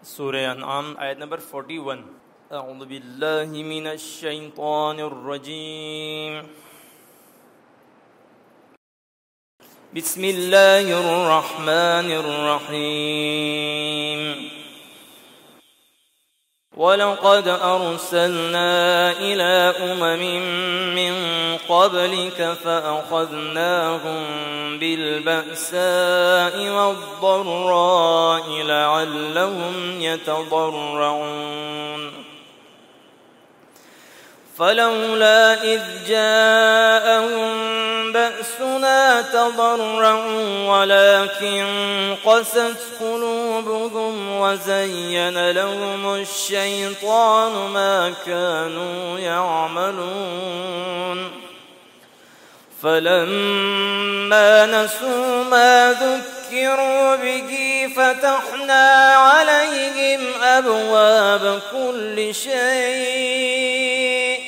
सूरह अनआम आयत नंबर 41। अऊज़ु बिल्लाहि मिनश शैतानिर रजीम। बिस्मिल्लाहिर रहमानिर रहीम। वलक़द अर्सलना इला उममिन मिन क़ब्लिक फ़अख़ज़नाहुम बिलबअसाइ वद्दर्राइ लअल्लहुम यतज़र्रऊन। फलौला इज़ जाअहुम बअसुना तज़र्रऊ वलाकिन क़सत क़ुलूबुहुम वज़य्यन लहुमुश्शैतानु मा कानू यअमलून। फलम्मा नसू मा ذكروا به فتحنا عليهم أبواب كل شيء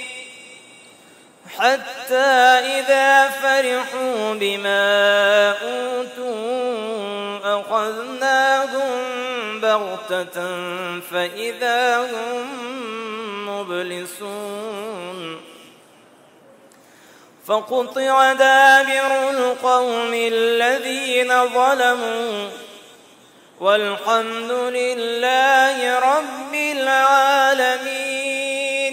حتى إذا فرحوا بما أوتوا أخذناهم بغتة فإذا هم مبلسون. فقطع دابر القوم الذين ظلموا والحمد لله رب العالمين.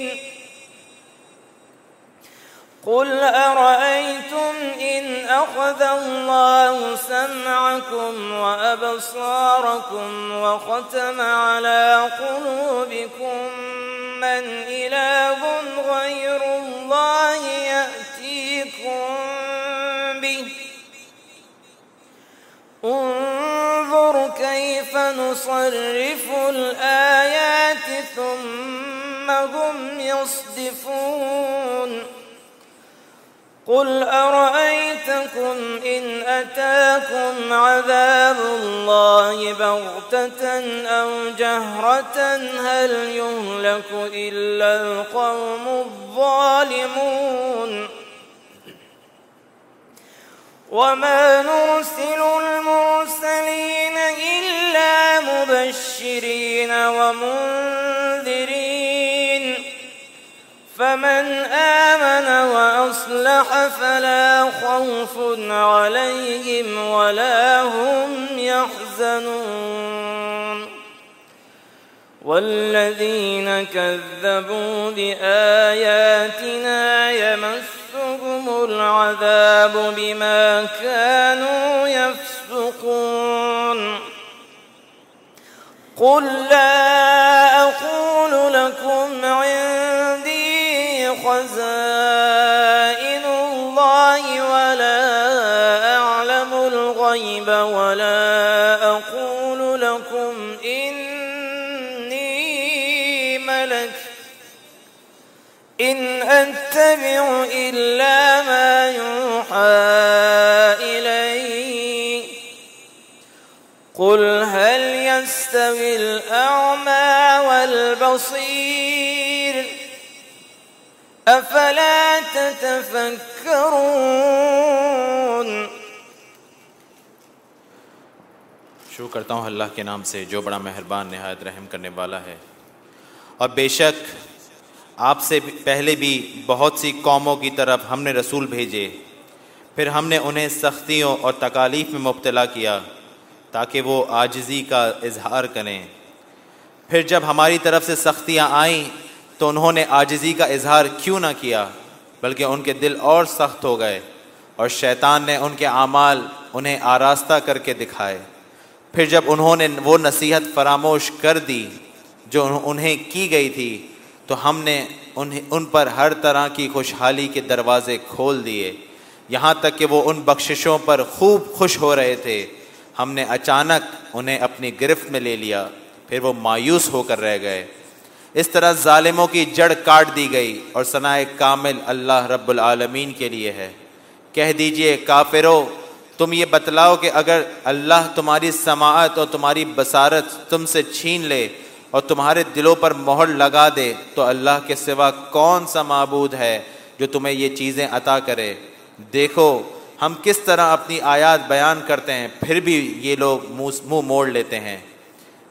قل أرأيتم إن أخذ الله سمعكم وأبصاركم وختم على قلوبكم من إله غير الله يأتيكم به. انظر كيف نصرف الآيات ثم هم يصدفون. قل أرأيتكم إن أتاكم عذاب الله بغتة أو جهرة هل يهلك إلا القوم الظالمون. وما نرسل المرسلين إلا مبشرين ومنذرين فمن آمن وأصلح فلا خوف عليهم ولا هم يحزنون. والذين كذبوا بآياتنا يمسهم العذاب بما كانوا يفسقون. قل لا أقول لكم عندي خزائن الله ولا أعلم الغيب ولا أقول لكم إني ملك إن أتبع إلا ما يوحى إلي. قل هل يستوي الأعمى والبصير أفلا تتفكرون. शुक्र करता हूँ अल्लाह के नाम से जो बड़ा मेहरबान निहायत रहम करने वाला है। और बेशक आपसे पहले भी बहुत सी कौमों की तरफ हमने रसूल भेजे, फिर हमने उन्हें सख्तियों और तकालीफ में मुब्तला किया ताकि वो आजिज़ी का इजहार करें। फिर जब हमारी तरफ से सख्तियाँ आईं तो उन्होंने आजिज़ी का इजहार क्यों ना किया, बल्कि उनके दिल और सख्त हो गए और शैतान ने उनके आमाल उन्हें आरास्ता करके दिखाए। फिर जब उन्होंने वो नसीहत फरामोश कर दी जो उन्हें की गई थी तो हमने उन पर हर तरह की खुशहाली के दरवाज़े खोल दिए, यहाँ तक कि वो उन बख्शिशों पर खूब खुश हो रहे थे। हमने अचानक उन्हें अपनी गिरफ्त में ले लिया, फिर वो मायूस होकर रह गए। इस तरह जालिमों की जड़ काट दी गई और सनाए कामिल अल्लाह रब्बुल आलमीन के लिए है। कह दीजिए काफिरों, तुम ये बतलाओ कि अगर अल्लाह तुम्हारी समाअत और तुम्हारी बसारत तुमसे छीन ले और तुम्हारे दिलों पर मोहर लगा दे तो अल्लाह के सिवा कौन सा माबूद है जो तुम्हें ये चीज़ें अता करे। देखो हम किस तरह अपनी आयात बयान करते हैं, फिर भी ये लोग मुंह मोड़ लेते हैं।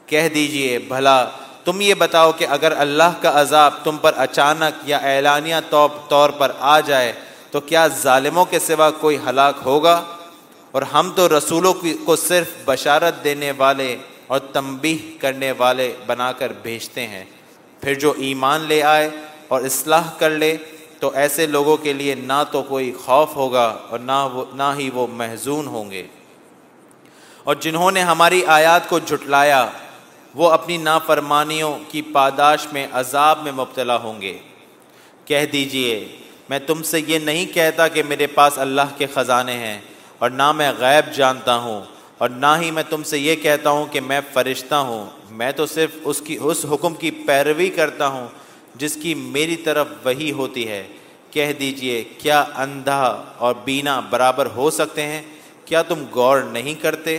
کہہ دیجئے بھلا تم یہ بتاؤ کہ اگر اللہ کا عذاب تم پر اچانک یا اعلانیہ طور پر آ جائے تو کیا ظالموں کے سوا کوئی ہلاک ہوگا؟ اور ہم تو رسولوں کو صرف بشارت دینے والے اور تنبیہ کرنے والے بنا کر بھیجتے ہیں، پھر جو ایمان لے آئے اور اصلاح کر لے تو ایسے لوگوں کے لیے نہ تو کوئی خوف ہوگا اور نہ ہی وہ محزون ہوں گے۔ اور جنہوں نے ہماری آیات کو جھٹلایا وہ اپنی نافرمانیوں کی پاداش میں عذاب میں مبتلا ہوں گے۔ کہہ دیجئے میں تم سے یہ نہیں کہتا کہ میرے پاس اللہ کے خزانے ہیں، اور نہ میں غیب جانتا ہوں، اور نہ ہی میں تم سے یہ کہتا ہوں کہ میں فرشتہ ہوں، میں تو صرف اس حکم کی پیروی کرتا ہوں جس کی میری طرف وحی ہوتی ہے۔ کہہ دیجئے کیا اندھا اور بینا برابر ہو سکتے ہیں؟ کیا تم غور نہیں کرتے؟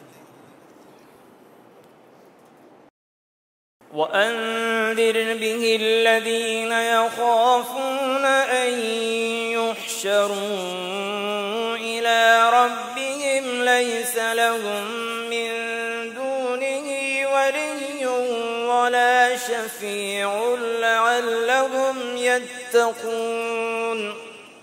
وَأَنذِرْ بِهِ الَّذِينَ يَخَافُونَ أَن يُحْشَرُوا إِلَى رَبِّهِمْ لَيْسَ لَهُم مِّن دُونِهِ وَلِيٌّ وَلَا شَفِيعٌ لَّعَلَّهُمْ يَتَّقُونَ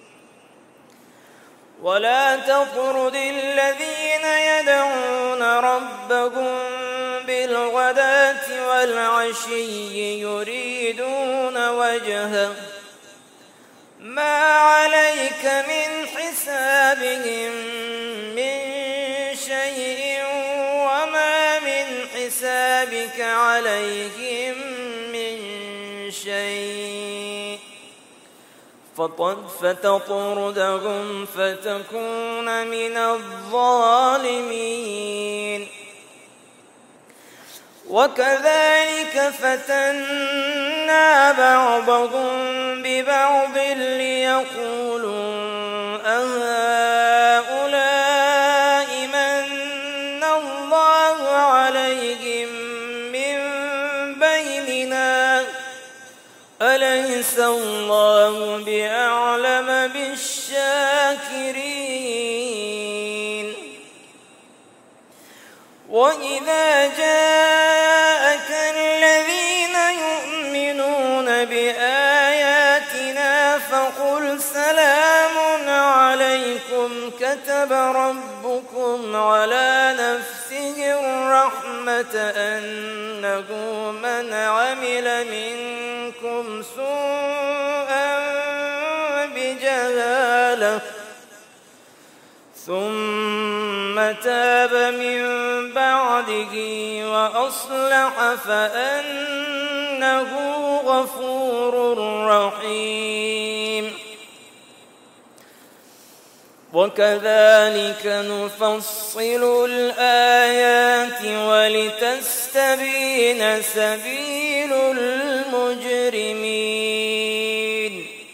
وَلَا تَطْرُدِ الَّذِينَ يَدْعُونَ رَبَّهُم بالغداة والعشي يريدون وجهه ما عليك من حسابهم من شيء وما من حسابك عليهم من شيء فتطردهم فتكون من الظالمين وَكَذَلِكَ فَتَنَّا بَعْضَهُم بِبَعْضٍ لِيَقُولُوا أَهَٰؤُلَاءِ مَنَّ اللَّهُ عَلَيْهِم مِّن بَيْنِنَا أَلَيْسَ اللَّهُ بِأَعْلَمَ بِالشَّاكِرِينَ وَإِذَا جَاءَكَ الَّذِينَ يُؤْمِنُونَ بِآيَاتِنَا فَقُلْ سَلَامٌ عَلَيْكُمْ كَتَبَ رَبُّكُمْ عَلَىٰ نَفْسِهِ الرَّحْمَةَ أَنَّهُ مَنْ عَمِلَ مِنكُمْ سُوءًا بِجَهَالَةٍ ثُمَّ تَابَ مِن بَعْدِهِ وَأَصْلَحَ فَأَنَّهُ غَفُورٌ رَّحِيمٌ وَكَذَلِكَ نُفَصِّلُ الْآيَاتِ وَلِتَسْتَبِينَ سَبِيلُ الْمُجْرِمِينَ۔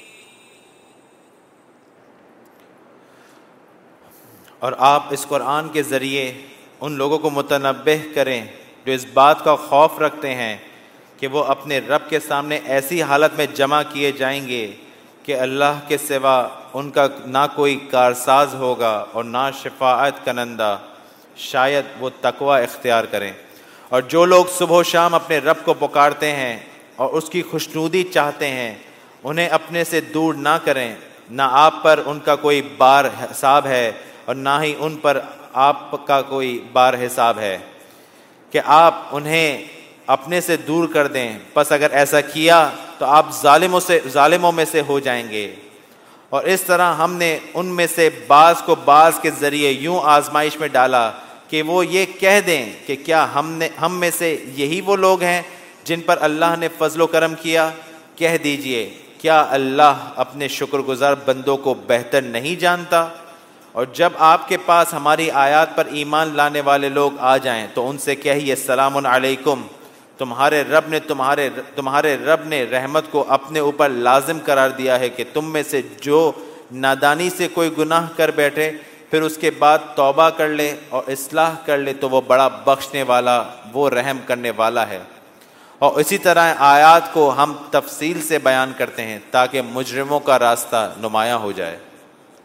اور آپ اس قرآن کے ذریعے ان لوگوں کو متنبہ کریں جو اس بات کا خوف رکھتے ہیں کہ وہ اپنے رب کے سامنے ایسی حالت میں جمع کیے جائیں گے کہ اللہ کے سوا ان کا نہ کوئی کارساز ہوگا اور نہ شفاعت کنندہ، شاید وہ تقوی اختیار کریں۔ اور جو لوگ صبح و شام اپنے رب کو پکارتے ہیں اور اس کی خوشنودی چاہتے ہیں انہیں اپنے سے دور نہ کریں، نہ آپ پر ان کا کوئی بار حساب ہے اور نہ ہی ان پر آپ کا کوئی بار حساب ہے کہ آپ انہیں اپنے سے دور کر دیں، پس اگر ایسا کیا تو آپ ظالموں میں سے ہو جائیں گے۔ اور اس طرح ہم نے ان میں سے بعض کو بعض کے ذریعے یوں آزمائش میں ڈالا کہ وہ یہ کہہ دیں کہ کیا ہم میں سے یہی وہ لوگ ہیں جن پر اللہ نے فضل و کرم کیا؟ کہہ دیجئے کیا اللہ اپنے شکر گزار بندوں کو بہتر نہیں جانتا؟ اور جب آپ کے پاس ہماری آیات پر ایمان لانے والے لوگ آ جائیں تو ان سے کہیے سلام علیکم، تمہارے رب نے رحمت کو اپنے اوپر لازم قرار دیا ہے کہ تم میں سے جو نادانی سے کوئی گناہ کر بیٹھے پھر اس کے بعد توبہ کر لے اور اصلاح کر لے تو وہ بڑا بخشنے والا، وہ رحم کرنے والا ہے۔ اور اسی طرح آیات کو ہم تفصیل سے بیان کرتے ہیں تاکہ مجرموں کا راستہ نمایاں ہو جائے۔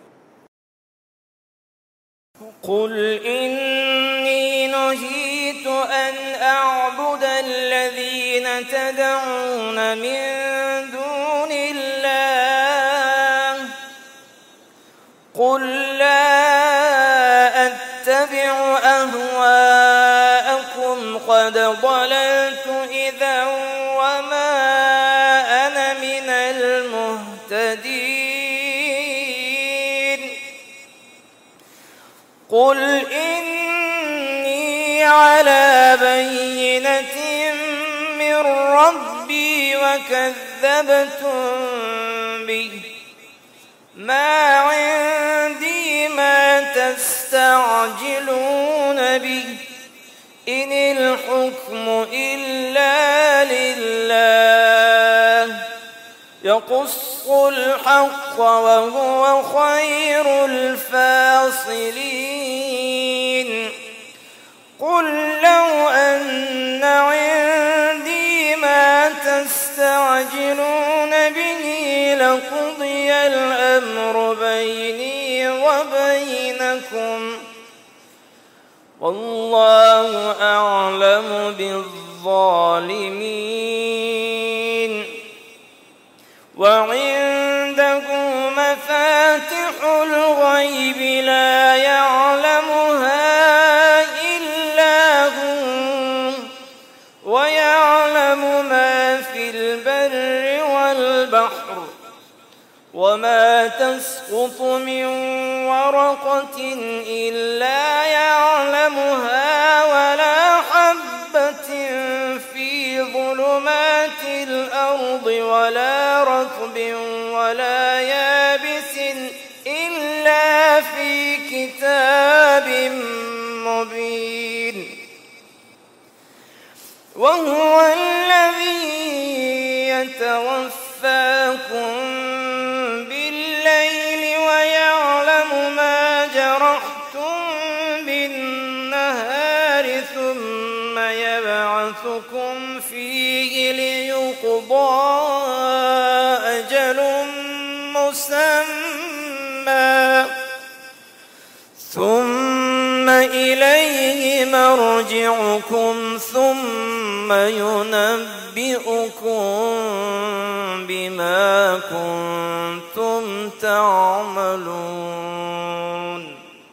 قل إني نهيت أن أعبد الذين تدعون من دون الله قل لا أتبع أهواءكم قد ضللت إذا وما أنا من المهتدين قل إني على بينة من ربي وكذبتم به ما عندي ما تستعجلون به إن الحكم إلا لله يقص الحق وهو خير الفاصلين قل لو أن عندي ما تستعجلون به لقضي الأمر بيني وبينكم والله أعلم بالظالمين وعنده مفاتح الغيب لا يعلمها إلا هو ويعلم ما في البر والبحر وما تسقط من ورقة إلا يعلمها ولا حبة في ظلمات الأرض ولا رطب ولا يابس إلا في كتاب مبين وهو الذي يتوفاكم بالليل ويعلم ما جرحتم بالنهار ثم يبعثكم فيه ليقضى أجل مسمى ثم إليه مرجعكم ثم ينبئكم بما كنتم تعملون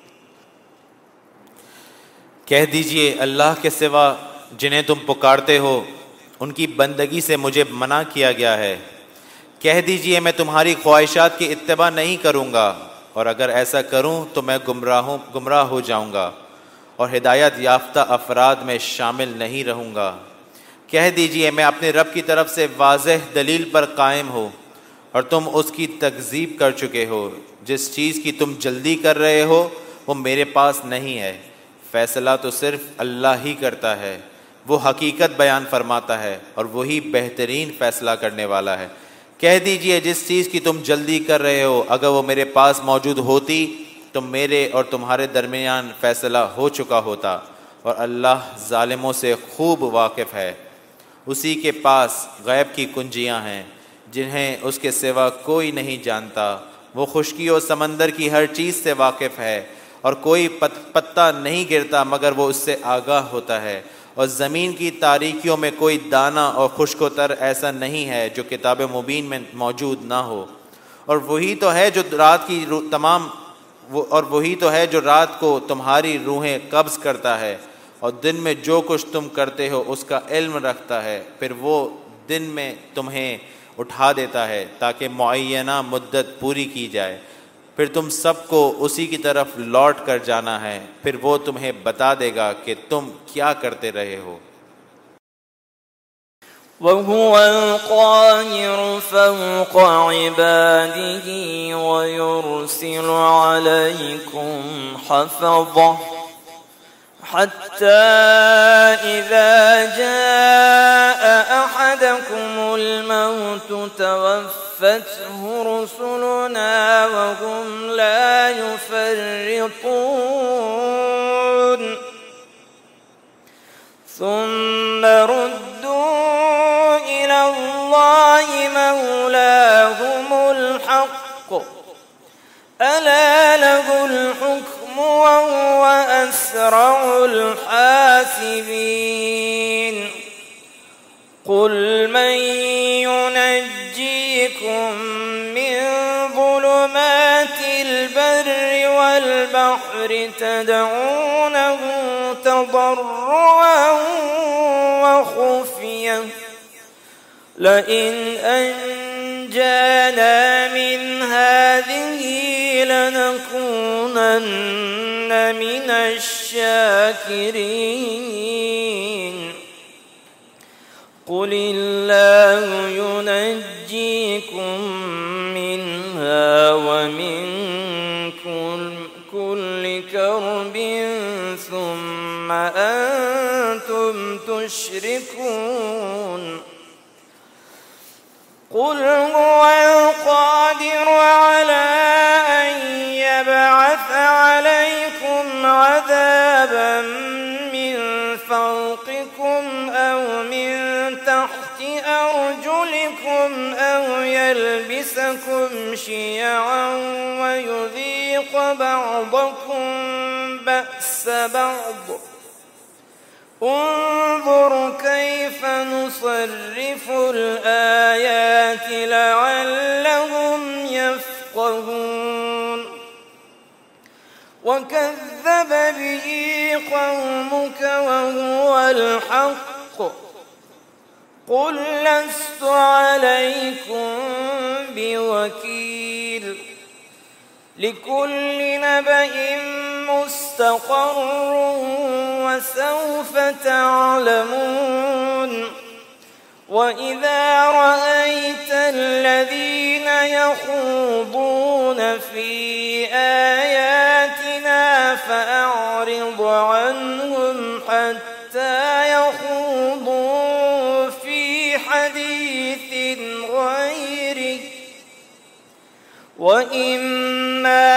कह दीजिए अल्लाह के सिवा जिन्हें तुम पुकारते हो उनकी बंदगी से मुझे मना किया गया है। कह दीजिए मैं तुम्हारी ख्वाहिशात की इत्तिबा नहीं करूँगा और अगर ऐसा करूँ तो मैं गुमराह हो जाऊँगा और हिदायत याफ्ता अफराद में शामिल नहीं रहूँगा। कह दीजिए मैं अपने रब की तरफ से वाज़ेह दलील पर कायम हो और तुम उसकी तकज़ीब कर चुके हो। जिस चीज़ की तुम जल्दी कर रहे हो वो मेरे पास नहीं है, फ़ैसला तो सिर्फ़ अल्लाह ही करता है। वो हकीकत बयान फरमाता है और वही बेहतरीन फ़ैसला करने वाला है। कह दीजिए जिस चीज़ की तुम जल्दी कर रहे हो अगर वो मेरे पास मौजूद होती तो मेरे और तुम्हारे दरमियान फ़ैसला हो चुका होता और अल्लाह ज़ालिमों से खूब वाकिफ़ है। उसी के पास गैब की कुंजियां हैं जिन्हें उसके सिवा कोई नहीं जानता। वो खुश्की और समंदर की हर चीज़ से वाकिफ़ है और कोई पत्ता नहीं गिरता मगर वो उससे आगाह होता है और ज़मीन की तारीकियों में कोई दाना और खुश्कोतर ऐसा नहीं है जो किताब मुबीन में मौजूद ना हो। और वही तो है जो रात को तुम्हारी रूहें कब्ज़ करता है और दिन में जो कुछ तुम करते हो उसका इल्म रखता है। फिर वो दिन में तुम्हें उठा देता है ताकि मुअय्यना मुद्दत पूरी की जाए। फिर तुम सबको उसी की तरफ लौट कर जाना है। फिर वो तुम्हें बता देगा कि तुम क्या करते रहे हो। وهو القاهر فوق عباده ويرسل عليكم حفظه حتى إذا جاء أحدكم الموت توفته رسلنا وهم لا يفرطون ثم ردوا إلى الله مولاهم الحق ألا له الحكم وهو أسرع الحاسبين قل من ينجيكم من ظلمات البر والبحر تدعونه تضرعا وخفيا لئن أنجانا من هذه لنكونن من الشاكرين قل الله ينجيكم منها ومن كل كرب ثم أنتم تشركون قل هو القادر على أن يبعث عليكم عذابا من فوقكم أو من تحت أرجلكم أو يلبسكم شيعا ويذيق بعضكم بأس بعض انظر كيف نصرف الآيات لعلهم يفقهون وكذب به قومك وهو الحق قل لست عليكم بوكيل لكل نبأ مستقر وسوف تعلمون وإذا رأيت الذين يخوضون في آياتنا فأعرض عنهم حتى يخوضوا في حديث غيره وإما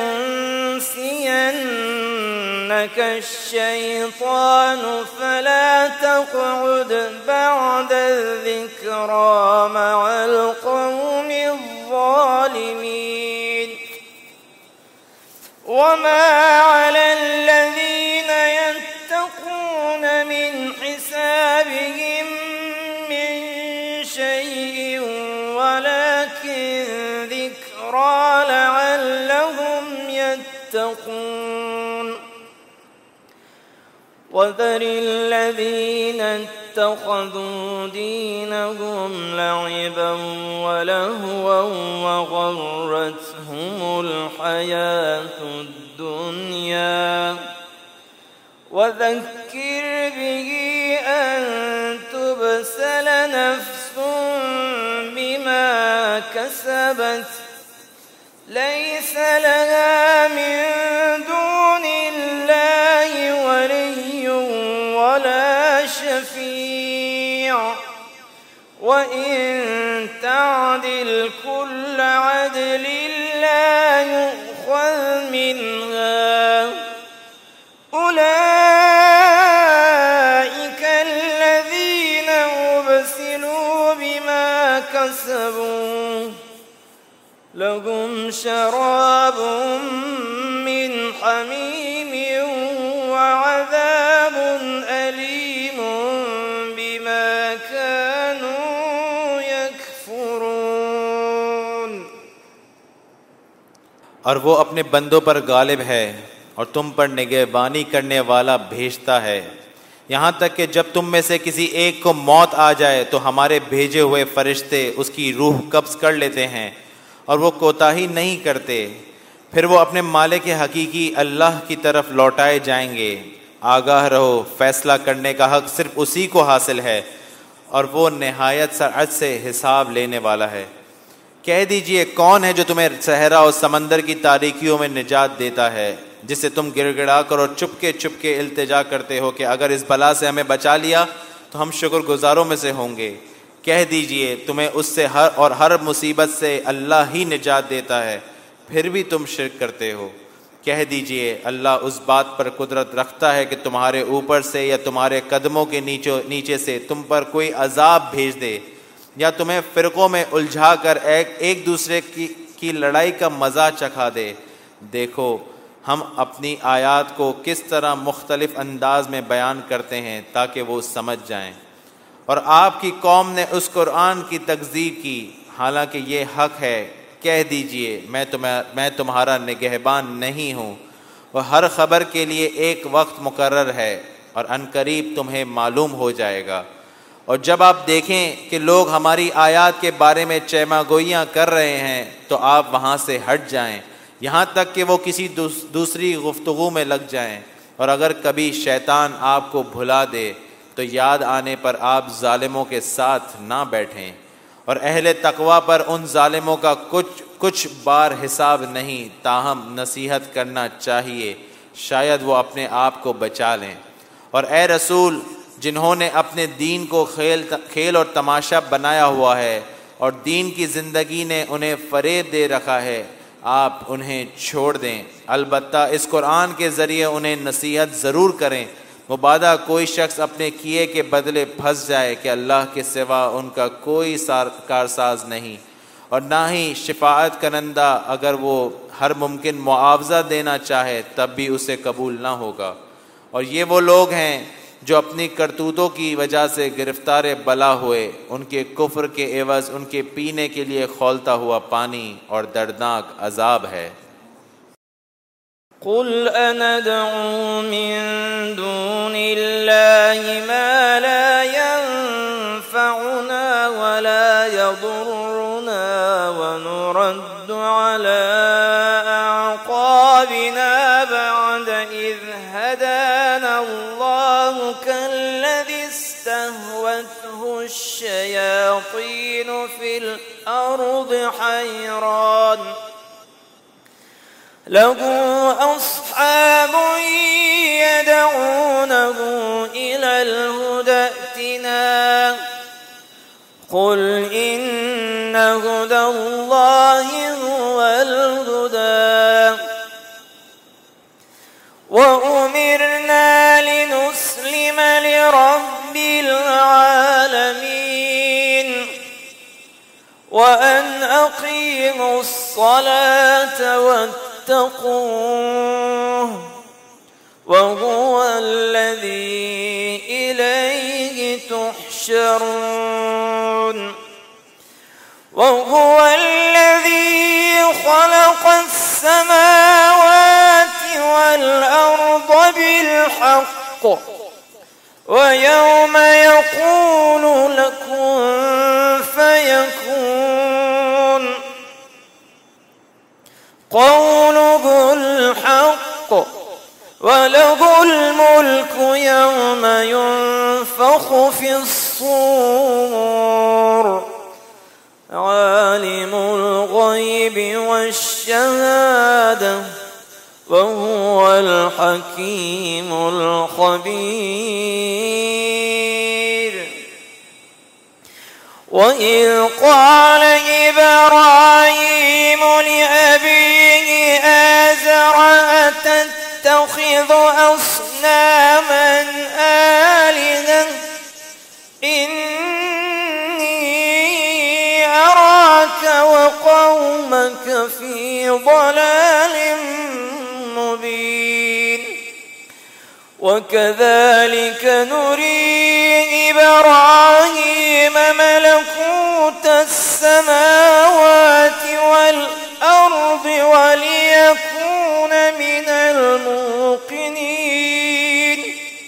ينسينك الشيطان فلا تقعد بعد الذكرى مع القوم الظالمين وما على الذين يتقون من حسابهم من شيء ولكن ذكرى لعلهم يتقون وذر الذين اتخذوا دينهم لعبا ولهوا وغرتهم الحياة الدنيا وذكر به أن تبسل نفس بما كسبت ليس لها من دون الله ولي ولا شفيع وإن تعدل كل عدل لا يؤخذ منها أولئك الذين أبسلوا بما كسبوا لهم شراب من حميم وعذاب أليم بما كانوا يكفرون और वो अपने बंदों पर गालिब है और तुम पर निगहबानी करने वाला भेजता है यहाँ तक कि जब तुम में से किसी एक को मौत आ जाए तो हमारे भेजे हुए फरिश्ते उसकी रूह कब्ज कर लेते हैं और वो कोताही नहीं करते फिर वो अपने मालिक हकीकी अल्लाह की तरफ लौटाए जाएंगे आगाह रहो फैसला करने का हक सिर्फ उसी को हासिल है और वो निहायत सरअत से हिसाब लेने वाला है कह दीजिए कौन है जो तुम्हें सहरा और समंदर की तारीकियों में निजात देता है जिससे तुम गिड़गिड़ा कर और चुपके चुपके इल्तिजा करते हो कि अगर इस बला से हमें बचा लिया तो हम शुक्रगुजारों में से होंगे कह दीजिए तुम्हें उससे हर मुसीबत से अल्लाह ही निजात देता है फिर भी तुम शिर्क करते हो कह दीजिए अल्लाह उस बात पर कुदरत रखता है कि तुम्हारे ऊपर से या तुम्हारे कदमों के नीचे से तुम पर कोई अजाब भेज दे या तुम्हें फ़िरक़ों में उलझा कर एक दूसरे की लड़ाई का मज़ा चखा दे देखो हम अपनी आयात को किस तरह मुख्तलिफ अंदाज में बयान करते हैं ताकि वो समझ जाएं और आपकी कौम ने उस कुरान की तकज़ीब की, हालांकि ये हक है, कह दीजिए मैं तुम्हारा निगहबान नहीं हूँ, और हर खबर के लिए एक वक्त मुकर्रर है और अनकरीब तुम्हें मालूम हो जाएगा। और जब आप देखें कि लोग हमारी आयत के बारे में चैमागोइयाँ कर रहे हैं तो आप वहाँ से हट जाएं, यहाँ तक कि वो किसी दूसरी गुफ्तगू में लग जाएं। और अगर कभी शैतान आपको भुला दे तो याद आने पर आप जालिमों के साथ ना बैठें, और अहले तकवा पर उन जालिमों का कुछ बार हिसाब नहीं, ताहम नसीहत करना चाहिए, शायद वो अपने आप को बचा लें। और ए रसूल, जिन्होंने अपने दीन को खेल और तमाशा बनाया हुआ है और दीन की ज़िंदगी ने उन्हें फ़रेब दे रखा है, आप उन्हें छोड़ दें। अलबत्ता इस कुरान के ज़रिए उन्हें नसीहत ज़रूर करें, मुबादा कोई शख्स अपने किए के बदले फंस जाए कि अल्लाह के सिवा उनका कोई कारसाज नहीं और ना ही शिफाअत करंदा, अगर वो हर मुमकिन मुआवजा देना चाहे तब भी उसे कबूल ना होगा। और ये वो लोग हैं जो अपनी करतूतों की वजह से गिरफ्तार बला हुए, उनके कुफ्र के एवज़ उनके पीने के लिए खौलता हुआ पानी और दर्दनाक अजाब है। कुल अनदउ मिन दूनिल्लाहि मा ला यंफउना वला यदुर्रुना व नुरद्दु अला अअक़ाबिना बअद इज़ हदाना अल्लाहु कल्लज़ी इस्तहवतहु अश्शयातीनु फिल अर्दि हैरान लहू अस्हाबु यदऊनहु इलल हुदा अतिना कुल इन्न हुदल्लाहि हुवल हुदा व उमिरना लिनुस्लिम लिरब्बिल आलमीन व अन अक़ीमुस सलात वत्तक़ूह वहुव अल्लज़ी इलैहि तुहशरून वहुव अल्लज़ी ख़लक़स समावाति वल अर्द बिल हक़्क़ व यौम यक़ूलु लकुन फयकून क़ौलुहुल हक़्क़ वलहुल मुल्कु यौम युन्फ़ख़ु फ़िस्सूर आलिमुल ग़ैबि वश्शहादह वहुवल हकीमुल ख़बीर। वइज़ क़ाल इब्राहीम लिअबीहि आज़र अतत्तख़िज़ु अस्नामन आलिहः इन्नी अराक वक़ौमक फ़ी ضलालिम मुबीन। वकज़ालिक नुरी इब्राहीम मलकूत अस्समावाति वल अर्द वलियकून मिनल मूक़िनीन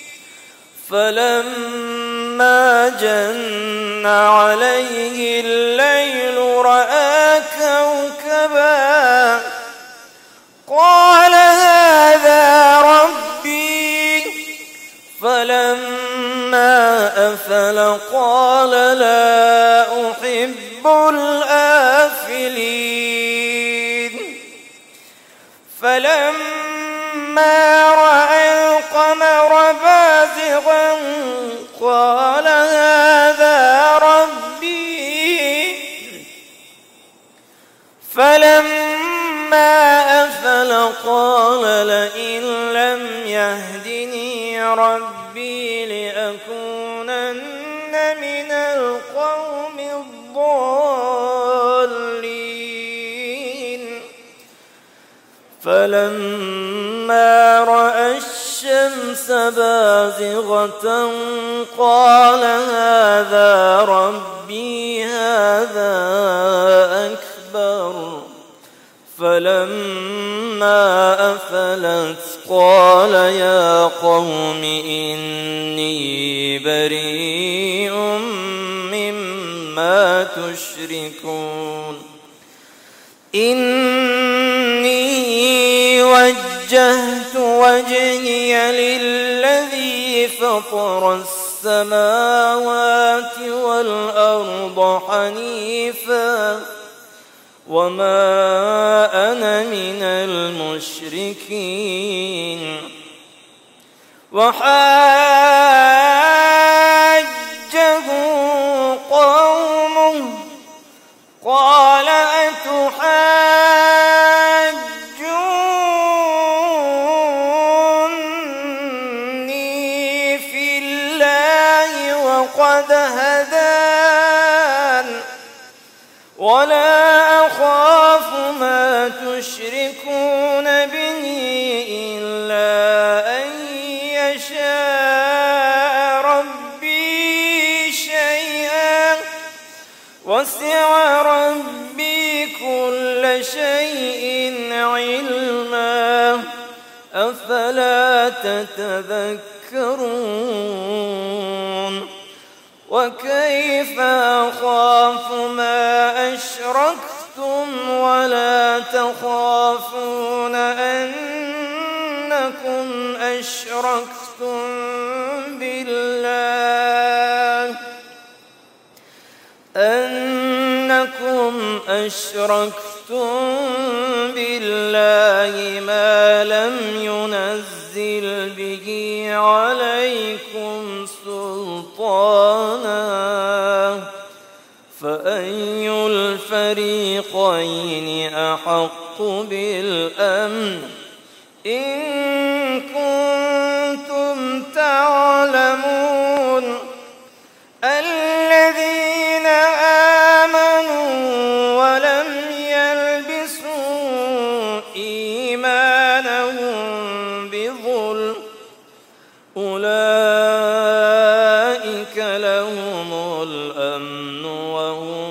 फलम्मा जन्न अलैहि अल-लैल रअा कौकबा قال هذا ربي فلما أفل قال لا أحب الآفلين فلما رأى القمر بازغا قال هذا ربي فلما أفل قال لئن لم يهدني ربي لأكونن من القوم الضالين فلما رأى الشمس بازغة قال هذا ما أفلت قال يا قوم إني بريء مما تشركون إني وجهت وجهي للذي فطر السماوات والأرض حنيفا وما أنا من المشركين وحاجه قومه قال أتحاجوني في الله وقد هدان ولا أخاف ما تشركون به إلا أن يشاء ربي شيئا وسع ربي كل شيء علما أفلا تتذكرون وكيف أخاف ما أشركتم ولا تخافون أنكم أشركتم بالله ما لم ينزل به عليكم سلطانا فأي الفريقين أحق بالأمن إن كنتم تعلمون الذين آمنوا ولم يلبسوا إيمانهم بظلم أولئك لهم الأمن وهم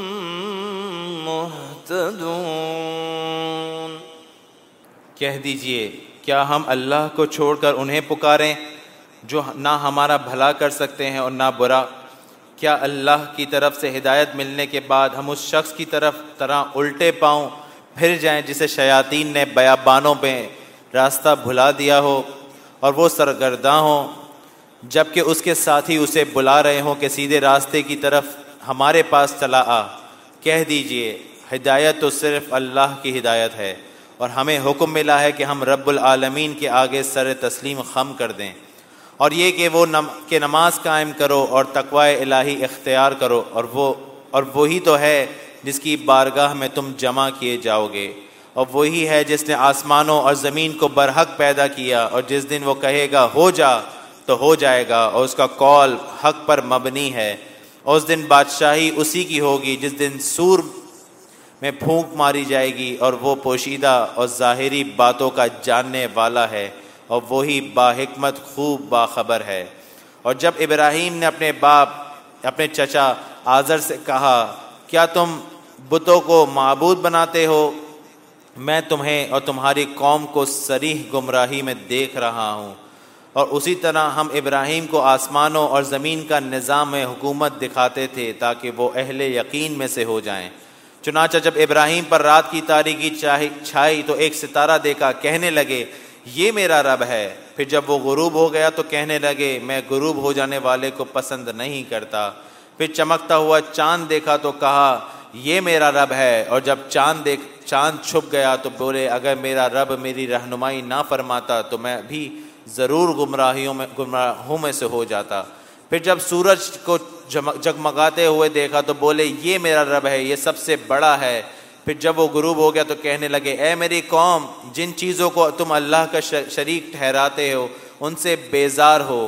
مهتدون۔ کہہ دیجئے کیا ہم اللہ کو چھوڑ کر انہیں پکاریں جو نہ ہمارا بھلا کر سکتے ہیں اور نہ برا؟ کیا اللہ کی طرف سے ہدایت ملنے کے بعد ہم اس شخص کی طرح الٹے پاؤں پھر جائیں جسے شیاطین نے بیابانوں پہ راستہ بھلا دیا ہو اور وہ سرگرداں ہوں، جبکہ اس کے ساتھی اسے بلا رہے ہوں کہ سیدھے راستے کی طرف ہمارے پاس چلا آ؟ کہہ دیجئے ہدایت تو صرف اللہ کی ہدایت ہے اور ہمیں حکم ملا ہے کہ ہم رب العالمین کے آگے سر تسلیم خم کر دیں، اور یہ کہ کہ نماز قائم کرو اور تقوی الہی اختیار کرو، اور وہی تو ہے جس کی بارگاہ میں تم جمع کیے جاؤ گے، اور وہی ہے جس نے آسمانوں اور زمین کو برحق پیدا کیا، اور جس دن وہ کہے گا ہو جا تو ہو جائے گا، اور اس کا قول حق پر مبنی ہے، اور اس دن بادشاہی اسی کی ہوگی جس دن سور میں پھونک ماری جائے گی، اور وہ پوشیدہ اور ظاہری باتوں کا جاننے والا ہے، اور وہی باحکمت خوب باخبر ہے۔ اور جب ابراہیم نے اپنے باپ اپنے چچا آزر سے کہا کیا تم بتوں کو معبود بناتے ہو؟ میں تمہیں اور تمہاری قوم کو صریح گمراہی میں دیکھ رہا ہوں۔ اور اسی طرح ہم ابراہیم کو آسمانوں اور زمین کا نظام حکومت دکھاتے تھے تاکہ وہ اہل یقین میں سے ہو جائیں۔ چنانچہ جب ابراہیم پر رات کی تاریکی چھائی تو ایک ستارہ دیکھا، کہنے لگے یہ میرا رب ہے۔ پھر جب وہ غروب ہو گیا تو کہنے لگے میں غروب ہو جانے والے کو پسند نہیں کرتا۔ پھر چمکتا ہوا چاند دیکھا تو کہا یہ میرا رب ہے، اور جب چاند چھپ گیا تو بولے اگر میرا رب میری رہنمائی نہ فرماتا تو میں بھی ضرور گمراہوں میں سے ہو جاتا۔ پھر جب سورج کو جگمگاتے ہوئے دیکھا تو بولے یہ میرا رب ہے، یہ سب سے بڑا ہے۔ پھر جب وہ غروب ہو گیا تو کہنے لگے اے میری قوم، جن چیزوں کو تم اللہ کا شریک ٹھہراتے ہو ان سے بیزار ہو،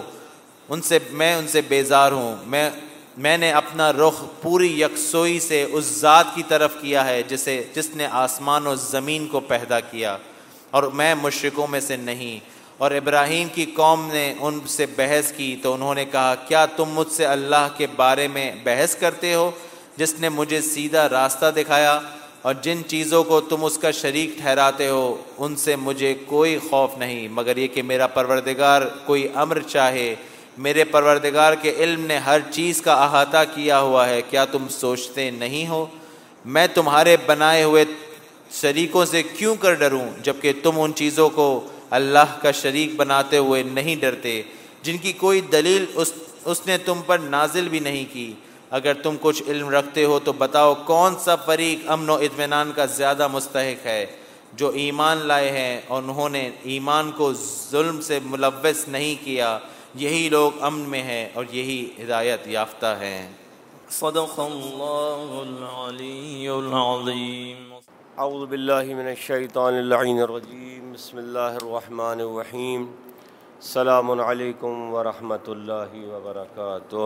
میں ان سے بیزار ہوں۔ میں نے اپنا رخ پوری یکسوئی سے اس ذات کی طرف کیا ہے جس نے آسمان و زمین کو پیدا کیا، اور میں مشرکوں میں سے نہیں۔ اور ابراہیم کی قوم نے ان سے بحث کی تو انہوں نے کہا کیا تم مجھ سے اللہ کے بارے میں بحث کرتے ہو جس نے مجھے سیدھا راستہ دکھایا؟ اور جن چیزوں کو تم اس کا شریک ٹھہراتے ہو ان سے مجھے کوئی خوف نہیں مگر یہ کہ میرا پروردگار کوئی امر چاہے۔ میرے پروردگار کے علم نے ہر چیز کا احاطہ کیا ہوا ہے، کیا تم سوچتے نہیں ہو؟ میں تمہارے بنائے ہوئے شریکوں سے کیوں کر ڈروں جبکہ تم ان چیزوں کو اللہ کا شریک بناتے ہوئے نہیں ڈرتے جن کی کوئی دلیل اس نے تم پر نازل بھی نہیں کی۔ اگر تم کچھ علم رکھتے ہو تو بتاؤ کون سا فریق امن و اطمینان کا زیادہ مستحق ہے؟ جو ایمان لائے ہیں اور انہوں نے ایمان کو ظلم سے ملوث نہیں کیا، یہی لوگ امن میں ہیں اور یہی ہدایت یافتہ ہیں۔ صدق اللہ العلی العظیم۔ اعوذ باللہ من الشیطان اللعین الرجیم، بسم اللہ الرحمن الرحیم، السلام علیکم ورحمۃ اللہ وبرکاتہ۔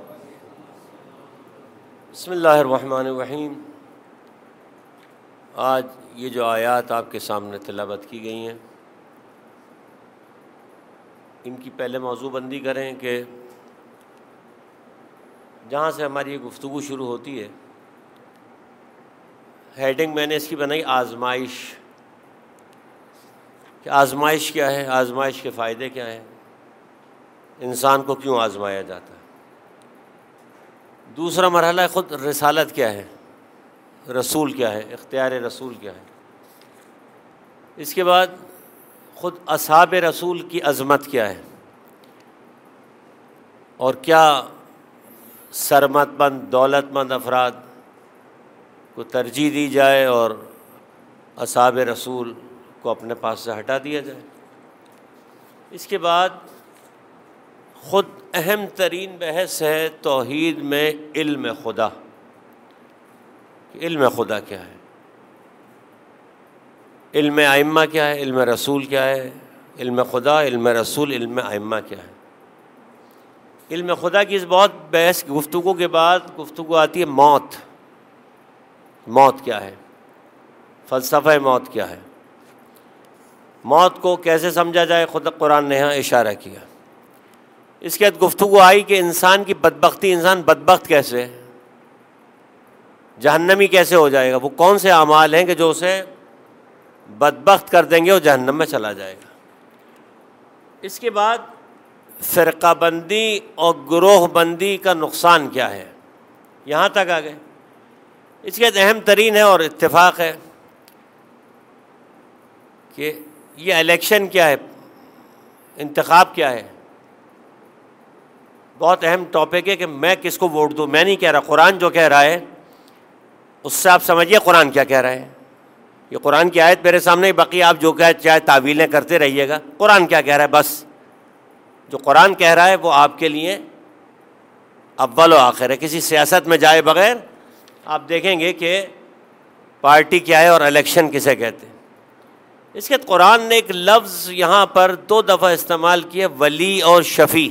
بسم اللہ الرحمن الرحیم۔ آج یہ جو آیات آپ کے سامنے تلاوت کی گئی ہیں، ان کی پہلے موضوع بندی کریں کہ جہاں سے ہماری یہ گفتگو شروع ہوتی ہے، ہیڈنگ میں نے اس کی بنائی آزمائش، کہ آزمائش کیا ہے، آزمائش کے فائدے کیا ہیں، انسان کو کیوں آزمایا جاتا ہے۔ دوسرا مرحلہ خود رسالت کیا ہے، رسول کیا ہے، اختیار رسول کیا ہے۔ اس کے بعد خود اصحاب رسول کی عظمت کیا ہے، اور کیا سرمت مند دولت مند افراد کو ترجیح دی جائے اور اصحاب رسول کو اپنے پاس سے ہٹا دیا جائے۔ اس کے بعد خود اہم ترین بحث ہے توحید میں علم خدا، کہ علم خدا کیا ہے، علم ائمہ کیا ہے، علم رسول کیا ہے، علم خدا، علم رسول، علم ائمہ کیا ہے۔ علم خدا کی اس بہت بحث گفتگو کے بعد گفتگو آتی ہے موت، موت کیا ہے، فلسفہ موت کیا ہے، موت کو کیسے سمجھا جائے، خود قرآن نے یہاں اشارہ کیا۔ اس کے بعد گفتگو آئی کہ انسان کی بدبختی، انسان بدبخت کیسے ہے، جہنمی کیسے ہو جائے گا، وہ کون سے اعمال ہیں کہ جو اسے بدبخت کر دیں گے اور جہنم میں چلا جائے گا۔ اس کے بعد فرقہ بندی اور گروہ بندی کا نقصان کیا ہے، یہاں تک آ گئے۔ اس کے بعد اہم ترین ہے اور اتفاق ہے کہ یہ الیکشن کیا ہے، انتخاب کیا ہے، بہت اہم ٹاپک ہے کہ میں کس کو ووٹ دوں۔ میں نہیں کہہ رہا، قرآن جو کہہ رہا ہے اس سے آپ سمجھیے قرآن کیا کہہ رہا ہے۔ یہ قرآن کی آیت میرے سامنے ہی، باقی آپ جو کہے چاہے تعویلیں کرتے رہیے گا، قرآن کیا کہہ رہا ہے بس جو قرآن کہہ رہا ہے وہ آپ کے لیے اول و آخر ہے۔ کسی سیاست میں جائے بغیر آپ دیکھیں گے کہ پارٹی کیا ہے اور الیکشن کسے کہتے ہیں۔ اس کے قرآن نے ایک لفظ یہاں پر 2 دفعہ استعمال کیا، ولی اور شفیع،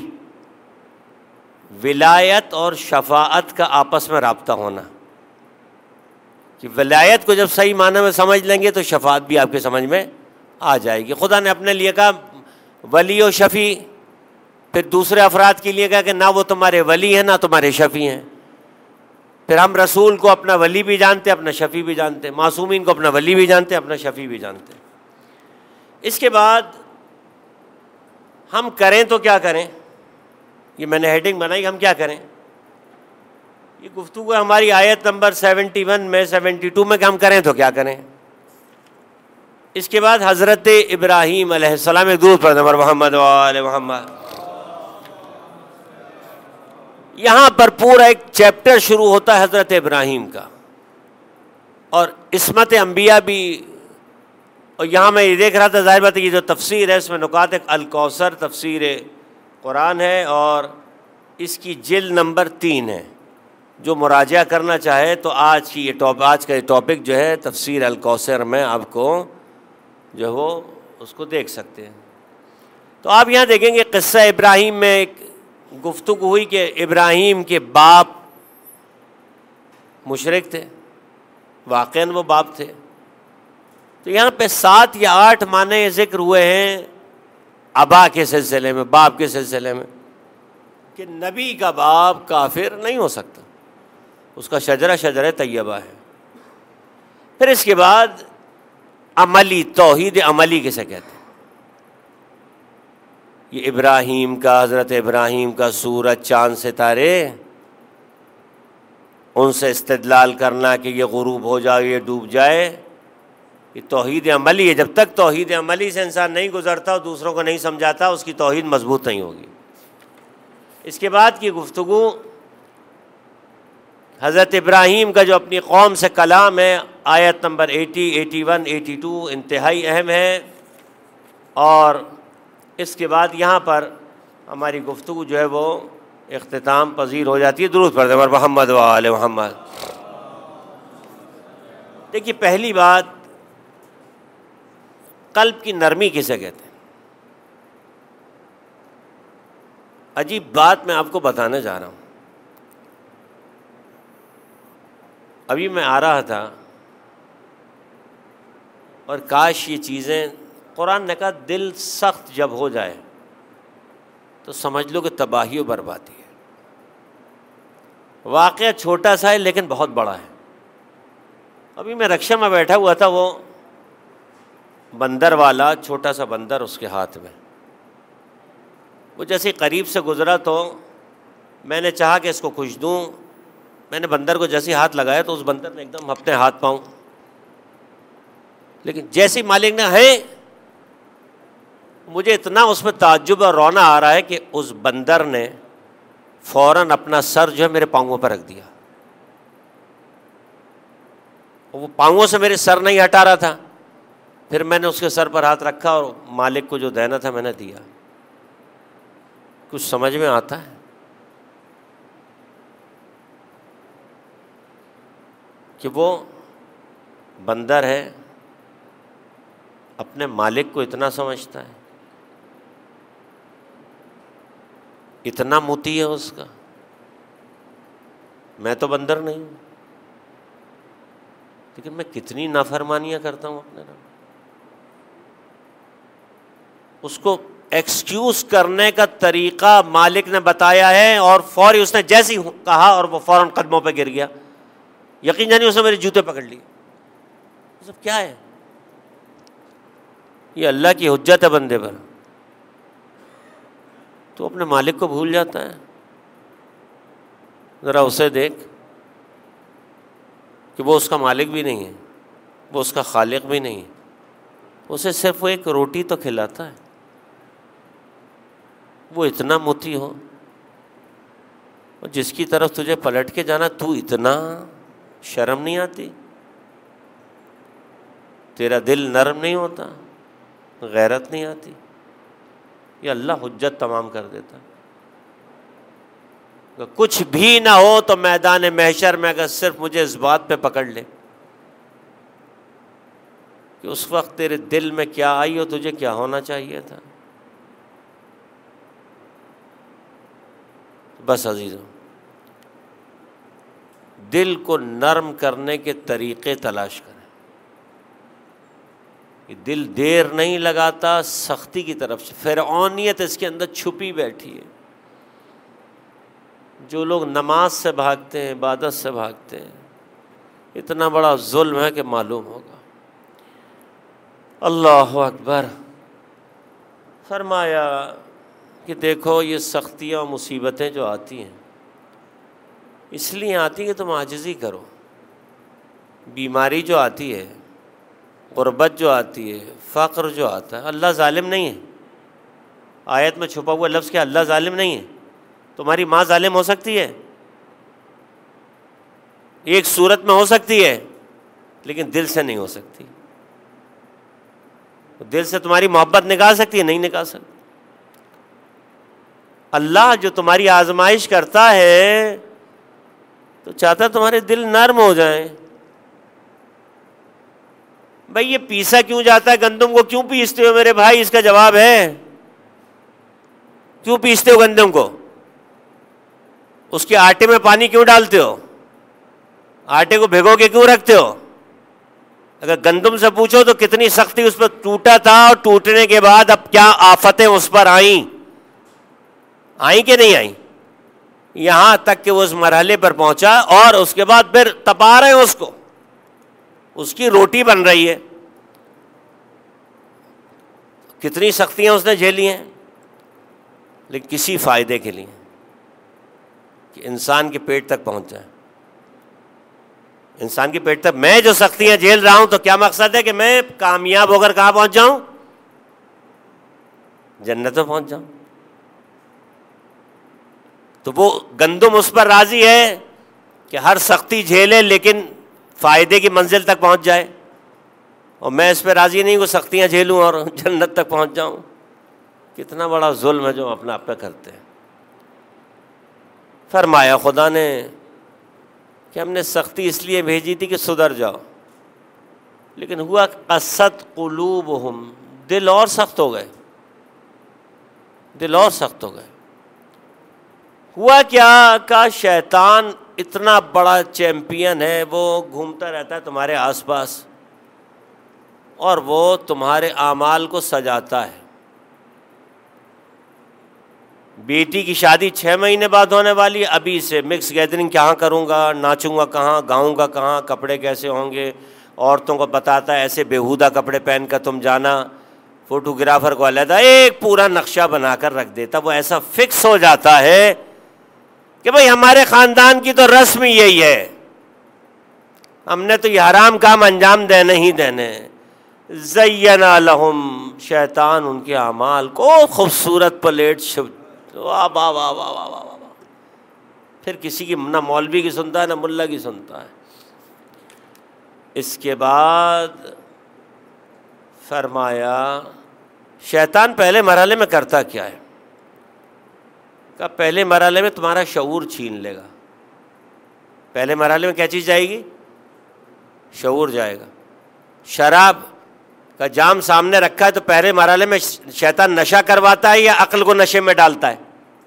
ولایت اور شفاعت کا آپس میں رابطہ ہونا، کہ ولایت کو جب صحیح معنی میں سمجھ لیں گے تو شفاعت بھی آپ کے سمجھ میں آ جائے گی۔ خدا نے اپنے لیے کہا ولی و شفیع، پھر دوسرے افراد کے لیے کہا کہ نہ وہ تمہارے ولی ہیں نہ تمہارے شفیع ہیں۔ پھر ہم رسول کو اپنا ولی بھی جانتے اپنا شفیع بھی جانتے، معصومین کو اپنا ولی بھی جانتے اپنا شفیع بھی جانتے۔ اس کے بعد ہم کریں تو کیا کریں، یہ میں نے ہیڈنگ بنائی، ہم کیا کریں۔ یہ گفتگو ہماری آیت نمبر 71 میں 72 میں کہ ہم کریں تو کیا کریں۔ اس کے بعد حضرت ابراہیم علیہ السلام، ایک درود پڑھیں محمد و آل محمد۔ یہاں پر پورا ایک چیپٹر شروع ہوتا ہے حضرت ابراہیم کا، اور عصمت انبیاء بھی۔ اور یہاں میں یہ دیکھ رہا تھا، ظاہر بات ہے یہ جو تفسیر ہے اس میں نکات الکوثر تفسیر قرآن ہے، اور اس کی جلد نمبر 3 ہے۔ جو مراجعہ کرنا چاہے تو آج کا یہ ٹاپک جو ہے تفسیر الکوثر میں آپ کو جو ہے وہ اس کو دیکھ سکتے ہیں۔ تو آپ یہاں دیکھیں گے قصہ ابراہیم میں ایک گفتگو ہوئی کہ ابراہیم کے باپ مشرک تھے، واقعاً وہ باپ تھے۔ تو یہاں پہ 7 یا 8 معنی ذکر ہوئے ہیں ابا کے سلسلے میں، باپ کے سلسلے میں، کہ نبی کا باپ کافر نہیں ہو سکتا، اس کا شجرہ طیبہ ہے۔ پھر اس کے بعد عملی، توحید عملی کسے کہتے ہیں؟ یہ ابراہیم کا، حضرت ابراہیم کا سورج، چاند، ستارے، ان سے استدلال کرنا کہ یہ غروب ہو جائے، یہ ڈوب جائے، یہ توحید عملی ہے. جب تک توحید عملی سے انسان نہیں گزرتا اور دوسروں کو نہیں سمجھاتا، اس کی توحید مضبوط نہیں ہوگی. اس کے بعد کی گفتگو حضرت ابراہیم کا جو اپنی قوم سے کلام ہے، آیت نمبر 80، 81، 82 انتہائی اہم ہے. اور اس کے بعد یہاں پر ہماری گفتگو جو ہے وہ اختتام پذیر ہو جاتی ہے. درود پڑھتے ہیں محمد و آل محمد. دیکھیے، پہلی بات، قلب کی نرمی کسے کہتے ہیں؟ عجیب بات میں آپ کو بتانے جا رہا ہوں. ابھی میں آ رہا تھا اور کاش یہ چیزیں، قرآن نے کہا دل سخت جب ہو جائے تو سمجھ لو کہ تباہی و بربادی ہے. واقعہ چھوٹا سا ہے لیکن بہت بڑا ہے. ابھی میں رکشا میں بیٹھا ہوا تھا، وہ بندر والا، چھوٹا سا بندر اس کے ہاتھ میں، وہ جیسے قریب سے گزرا تو میں نے چاہا کہ اس کو کچھ دوں. میں نے بندر کو جیسے ہاتھ لگایا تو اس بندر نے ایک دم اپنے ہاتھ پاؤں، لیکن جیسے مالک نے ہے، مجھے اتنا اس میں تعجب اور رونا آ رہا ہے کہ اس بندر نے فوراً اپنا سر جو ہے میرے پاؤں پر رکھ دیا. وہ پاؤں سے میرے سر نہیں ہٹا رہا تھا. پھر میں نے اس کے سر پر ہاتھ رکھا اور مالک کو جو دینا تھا میں نے دیا. کچھ سمجھ میں آتا ہے کہ وہ بندر ہے، اپنے مالک کو اتنا سمجھتا ہے، اتنا موتی ہے اس کا. میں تو بندر نہیں ہوں، لیکن میں کتنی نافرمانیاں کرتا ہوں اپنے رب. اس کو ایکسکیوز کرنے کا طریقہ مالک نے بتایا ہے، اور فوری اس نے جیسی کہا اور وہ فوراً قدموں پہ گر گیا. یقین جانی اس نے میرے جوتے پکڑ لیے. یہ سب کیا ہے؟ یہ اللہ کی حجت ہے بندے پر. تو اپنے مالک کو بھول جاتا ہے. ذرا اسے دیکھ کہ وہ اس کا مالک بھی نہیں ہے، وہ اس کا خالق بھی نہیں ہے. اسے صرف وہ ایک روٹی تو کھلاتا ہے. وہ اتنا موتی ہو، اور جس کی طرف تجھے پلٹ کے جانا، تو اتنا شرم نہیں آتی؟ تیرا دل نرم نہیں ہوتا؟ غیرت نہیں آتی؟ یہ اللہ حجت تمام کر دیتا. کچھ بھی نہ ہو تو میدان محشر میں اگر صرف مجھے اس بات پہ پکڑ لے کہ اس وقت تیرے دل میں کیا آئی ہو، تجھے کیا ہونا چاہیے تھا. بس عزیزوں، دل کو نرم کرنے کے طریقے تلاش کریں. یہ دل دیر نہیں لگاتا سختی کی طرف سے. فرعونیت اس کے اندر چھپی بیٹھی ہے. جو لوگ نماز سے بھاگتے ہیں، عبادت سے بھاگتے ہیں، اتنا بڑا ظلم ہے کہ معلوم ہوگا. اللہ اکبر. فرمایا کہ دیکھو یہ سختیاں اور مصیبتیں جو آتی ہیں اس لیے آتی کہ تم عاجزی کرو. بیماری جو آتی ہے، غربت جو آتی ہے، فقر جو آتا ہے، اللہ ظالم نہیں ہے. آیت میں چھپا ہوا لفظ کیا؟ اللہ ظالم نہیں ہے. تمہاری ماں ظالم ہو سکتی ہے، ایک صورت میں ہو سکتی ہے، لیکن دل سے نہیں ہو سکتی. دل سے تمہاری محبت نکال سکتی ہے؟ نہیں نکال سکتی. اللہ جو تمہاری آزمائش کرتا ہے تو چاہتا ہے تمہارے دل نرم ہو جائیں. بھائی یہ پیسا کیوں جاتا ہے؟ گندم کو کیوں پیستے ہو میرے بھائی؟ اس کا جواب ہے کیوں پیستے ہو گندم کو؟ اس کے آٹے میں پانی کیوں ڈالتے ہو؟ آٹے کو بھگو کے کیوں رکھتے ہو؟ اگر گندم سے پوچھو تو کتنی سختی اس پر ٹوٹا تھا، اور ٹوٹنے کے بعد اب کیا آفتیں اس پر آئیں کہ نہیں آئیں، یہاں تک کہ وہ اس مرحلے پر پہنچا اور اس کے بعد پھر تپا رہے ہیں اس کو. اس کی روٹی بن رہی ہے. کتنی سختیاں اس نے جھیلی ہیں, لیکن کسی فائدے کے لیے کہ انسان کے پیٹ تک پہنچ جائے. انسان کے پیٹ تک میں جو سختیاں جھیل رہا ہوں تو کیا مقصد ہے کہ میں کامیاب ہو کر کہاں پہنچ جاؤں؟ جنت میں پہنچ جاؤں. تو وہ گندم اس پر راضی ہے کہ ہر سختی جھیلے لیکن فائدے کی منزل تک پہنچ جائے, اور میں اس پہ راضی نہیں کہ سختیاں جھیلوں اور جنت تک پہنچ جاؤں. کتنا بڑا ظلم ہے جو اپنا آپ پہ کرتے ہیں. فرمایا خدا نے کہ ہم نے سختی اس لیے بھیجی تھی کہ سدھر جاؤ, لیکن ہوا قست قلوبہم, دل اور سخت ہو گئے, دل اور سخت ہو گئے. ہوا کیا کہ شیطان اتنا بڑا چیمپئن ہے, وہ گھومتا رہتا ہے تمہارے آس پاس اور وہ تمہارے اعمال کو سجاتا ہے. بیٹی کی شادی 6 مہینے بعد ہونے والی, ابھی سے مکس گیدرنگ کہاں کروں گا, ناچوں گا کہاں, گاؤں گا کہاں, کپڑے کیسے ہوں گے, عورتوں کو بتاتا ہے ایسے بیہودہ کپڑے پہن کر تم جانا. فوٹوگرافر کو علیحدہ ایک پورا نقشہ بنا کر رکھ دیتا. وہ ایسا فکس ہو جاتا ہے کہ بھئی ہمارے خاندان کی تو رسم یہی ہے, ہم نے تو یہ حرام کام انجام دینے ہی دینے. زینا لہم, شیطان ان کے اعمال کو خوبصورت پلیٹ واہ واہ واہ واہ واہ واہ واہ. پھر کسی کی نہ مولوی کی سنتا ہے نہ ملا کی سنتا ہے. اس کے بعد فرمایا شیطان پہلے مرحلے میں کرتا کیا ہے, کہ پہلے مرحلے میں تمہارا شعور چھین لے گا. پہلے مرحلے میں کیا چیز جائے گی؟ شعور جائے گا. شراب کا جام سامنے رکھا ہے تو پہلے مرحلے میں شیطان نشہ کرواتا ہے یا عقل کو نشے میں ڈالتا ہے؟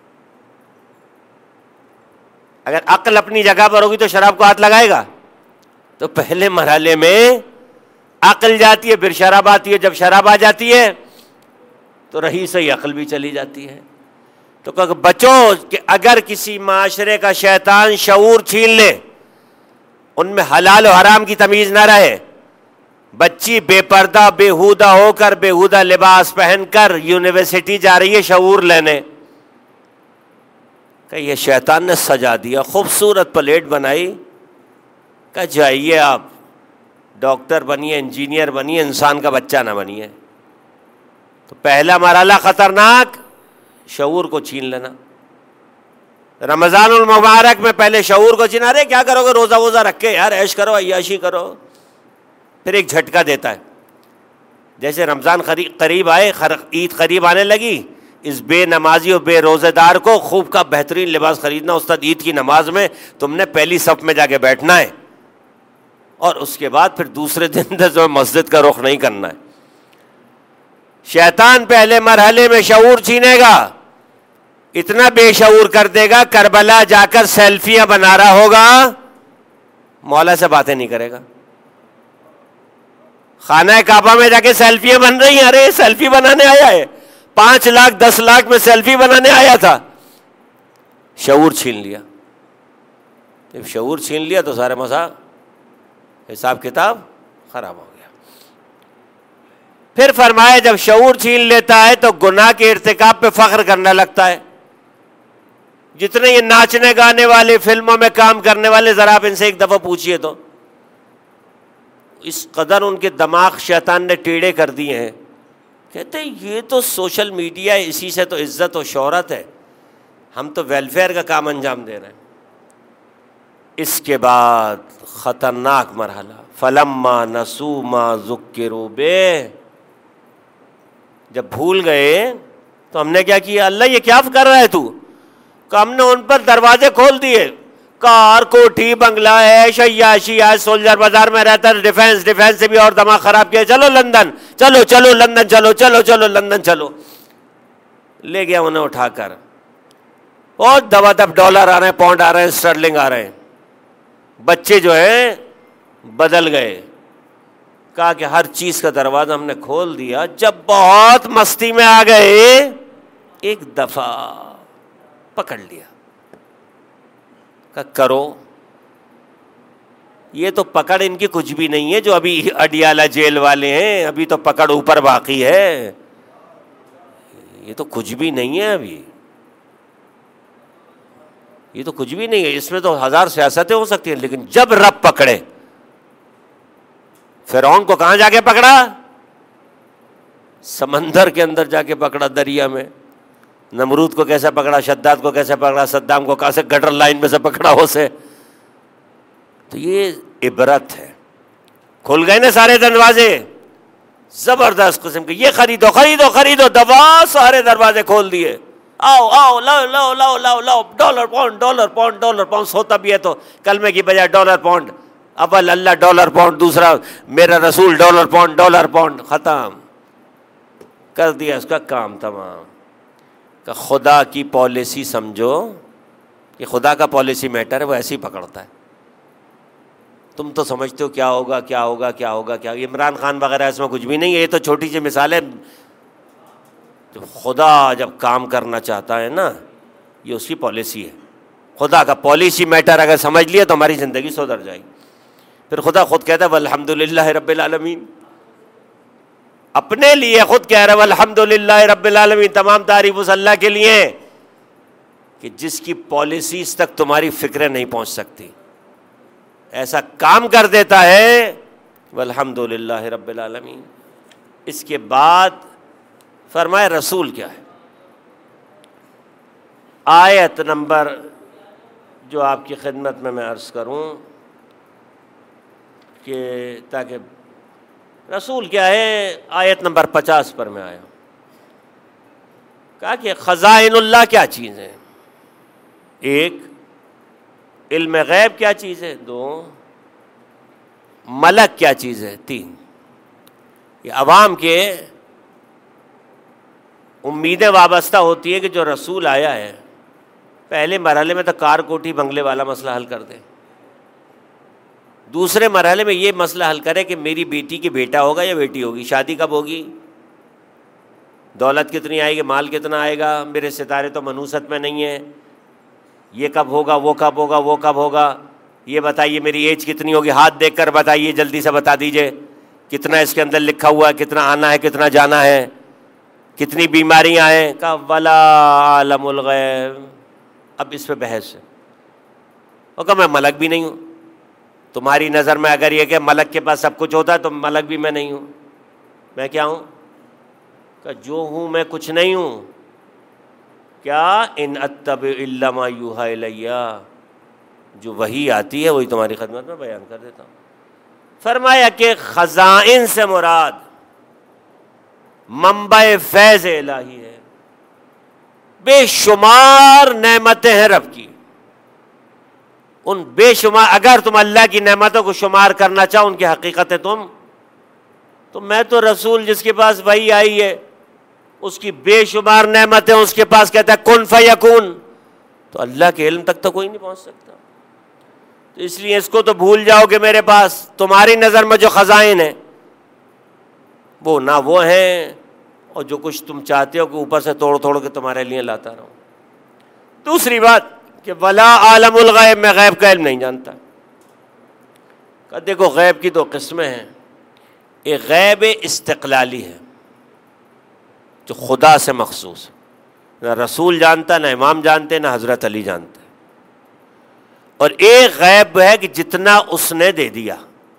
اگر عقل اپنی جگہ پر ہوگی تو شراب کو ہاتھ لگائے گا. تو پہلے مرحلے میں عقل جاتی ہے, پھر شراب آتی ہے. جب شراب آ جاتی ہے تو رہی صحیح عقل بھی چلی جاتی ہے. تو کہ بچو کہ اگر کسی معاشرے کا شیطان شعور چھین لے, ان میں حلال و حرام کی تمیز نہ رہے, بچی بے پردہ بیہودہ ہو کر بیہودہ لباس پہن کر یونیورسٹی جا رہی ہے شعور لینے, کہ یہ شیطان نے سجا دیا, خوبصورت پلیٹ بنائی, کہ جائیے آپ ڈاکٹر بنیے, انجینئر بنیے, انسان کا بچہ نہ بنیے. تو پہلا مرحلہ خطرناک, شعور کو چھین لینا. رمضان المبارک میں پہلے شعور کو چھینا. ارے کیا کرو گے روزہ ووزہ رکھ کے, یار عیش کرو, عیاشی کرو. پھر ایک جھٹکا دیتا ہے. جیسے رمضان قریب آئے, عید قریب آنے لگی, اس بے نمازی اور بے روزے دار کو خوب کا بہترین لباس خریدنا. استاد عید کی نماز میں تم نے پہلی صف میں جا کے بیٹھنا ہے, اور اس کے بعد پھر دوسرے دن جو مسجد کا رخ نہیں کرنا ہے. شیطان پہلے مرحلے میں شعور چھینے گا, اتنا بے شعور کر دے گا کربلا جا کر سیلفیاں بنا رہا ہوگا, مولا سے باتیں نہیں کرے گا. خانہ کعبہ میں جا کے سیلفیاں بن رہی ہیں, ارے سیلفی بنانے آیا ہے, 5 لاکھ 10 لاکھ میں سیلفی بنانے آیا تھا. شعور چھین لیا. جب شعور چھین لیا تو سارے مسا حساب کتاب خراب ہو گیا. پھر فرمایا جب شعور چھین لیتا ہے تو گناہ کے ارتکاب پہ فخر کرنے لگتا ہے. جتنے یہ ناچنے گانے والے, فلموں میں کام کرنے والے, ذرا آپ ان سے ایک دفعہ پوچھئے تو, اس قدر ان کے دماغ شیطان نے ٹیڑے کر دیے ہیں. کہتے ہیں یہ تو سوشل میڈیا ہے, اسی سے تو عزت و شہرت ہے, ہم تو ویلفیئر کا کام انجام دے رہے ہیں. اس کے بعد خطرناک مرحلہ, فلما نسوا ما ذکروا بہ, جب بھول گئے تو ہم نے کیا کیا, اللہ یہ کیا کر رہا ہے تو, کہ ہم نے ان پر دروازے کھول دیے. کار, کوٹھی, بنگلہ ہے, عیاشی ہے, سولجر بازار میں رہتا ہے, ڈیفینس سے بھی اور دماغ خراب کیا, چلو لندن, چلو لندن, چلو لندن چلو. لے گیا انہیں اٹھا کر, اور دبا دب ڈالر آ رہے ہیں, پاؤنڈ آ رہے ہیں, اسٹرلنگ آ رہے ہیں. بچے جو ہیں بدل گئے. کہا کہ ہر چیز کا دروازہ ہم نے کھول دیا. جب بہت مستی میں آ گئے, ایک دفعہ پکڑ لیا, کہ کرو. یہ تو پکڑ ان کی کچھ بھی نہیں ہے جو ابھی اڈیالہ جیل والے ہیں, ابھی تو پکڑ اوپر باقی ہے, یہ تو کچھ بھی نہیں ہے ابھی, یہ تو کچھ بھی نہیں ہے. اس میں تو ہزار سیاستیں ہو سکتی ہیں, لیکن جب رب پکڑے, فرعون کو کہاں جا کے پکڑا؟ سمندر کے اندر جا کے پکڑا, دریا میں. نمرود کو کیسے پکڑا, شداد کو کیسے پکڑا, صدام کو کیسے گٹر لائن میں سے پکڑا اسے. تو یہ عبرت ہے. کھل گئے نا سارے دروازے, زبردست قسم کے, یہ خریدو خریدو خریدو, دبا سارے دروازے کھول دیے. آؤ آؤ لاؤ لاؤ لاؤ لاؤ لاؤ, dollar pound dollar pound dollar pound. ہوتا بھی ہے تو کلمے کی بجائے ڈالر پاؤنڈ, اول اللہ ڈالر پاؤنڈ, دوسرا میرا رسول ڈالر پاؤنڈ ڈالر پاؤنڈ, ختم کر دیا اس کا کام تمام. کہ خدا کی پالیسی سمجھو, کہ خدا کا پالیسی میٹر ہے, وہ ایسے ہی پکڑتا ہے. تم تو سمجھتے ہو کیا ہوگا کیا ہوگا کیا ہوگا کیا. عمران خان وغیرہ اس میں کچھ بھی نہیں ہے, یہ تو چھوٹی سی مثال ہے. خدا جب کام کرنا چاہتا ہے نا, یہ اس کی پالیسی ہے. خدا کا پالیسی میٹر اگر سمجھ لیا تو ہماری زندگی سدھر جائے گی. پھر خدا خود کہتا ہے والحمدللہ رب العالمین, اپنے لیے خود کہہ رہا ہے والحمدللہ رب العالمین. تمام تعریف اس اللہ کے لیے کہ جس کی پالیسیز تک تمہاری فکریں نہیں پہنچ سکتی, ایسا کام کر دیتا ہے. والحمدللہ رب العالمین. اس کے بعد فرمائے رسول کیا ہے. آیت نمبر جو آپ کی خدمت میں عرض کروں کہ تاکہ رسول کیا ہے, آیت نمبر 50 پر میں آیا. کہا کہ خزائن اللہ کیا چیز ہے. ایک, علم غیب کیا چیز ہے. دو, ملک کیا چیز ہے. تین, یہ عوام کے امیدیں وابستہ ہوتی ہے کہ جو رسول آیا ہے پہلے مرحلے میں تو کار کوٹھی بنگلے والا مسئلہ حل کر دے, دوسرے مرحلے میں یہ مسئلہ حل کرے کہ میری بیٹی کی بیٹا ہوگا یا بیٹی ہوگی, شادی کب ہوگی, دولت کتنی آئے گی, مال کتنا آئے گا, میرے ستارے تو منوست میں نہیں ہیں, یہ کب ہوگا, وہ کب ہوگا, وہ کب ہوگا, یہ بتائیے میری ایج کتنی ہوگی, ہاتھ دیکھ کر بتائیے, جلدی سے بتا دیجئے کتنا اس کے اندر لکھا ہوا ہے, کتنا آنا ہے, کتنا جانا ہے, کتنی بیماریاں ہیں. کہا ولا عالم الغیب. اب اس پہ بحث ہے. وہ کہا میں ملک بھی نہیں ہوں. تمہاری نظر میں اگر یہ کہ ملک کے پاس سب کچھ ہوتا ہے تو ملک بھی میں نہیں ہوں. میں کیا ہوں؟ کہ جو ہوں میں کچھ نہیں ہوں. کیا ان اتبع الا ما یوحی الی, جو وحی آتی ہے وہی تمہاری خدمت میں بیان کر دیتا ہوں. فرمایا کہ خزائن سے مراد منبع فیض الہی ہے, بے شمار نعمتیں ہیں رب کی. ان بے شمار, اگر تم اللہ کی نعمتوں کو شمار کرنا چاہو, ان کی حقیقتیں تو میں تو رسول جس کے پاس وحی آئی ہے اس کی بے شمار نعمتیں, اس کے پاس کہتا ہے کن فیکون, تو اللہ کے علم تک تو کوئی نہیں پہنچ سکتا. تو اس لیے اس کو تو بھول جاؤ کہ میرے پاس تمہاری نظر میں جو خزائن ہیں وہ نہ وہ ہیں, اور جو کچھ تم چاہتے ہو کہ اوپر سے توڑ توڑ کے تمہارے لیے لاتا رہوں. دوسری بات کہ ولا عالم الغیب, میں غیب کا علم نہیں جانتا. کہ دیکھو غیب کی دو قسمیں ہیں. ایک غیب استقلالی ہے جو خدا سے مخصوص, نہ رسول جانتا, نہ امام جانتے, نہ حضرت علی جانتے. اور ایک غیب ہے کہ جتنا اس نے دے دیا.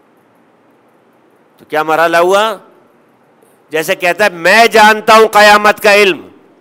تو کیا مرحلہ ہوا؟ جیسے کہتا ہے میں جانتا ہوں قیامت کا علم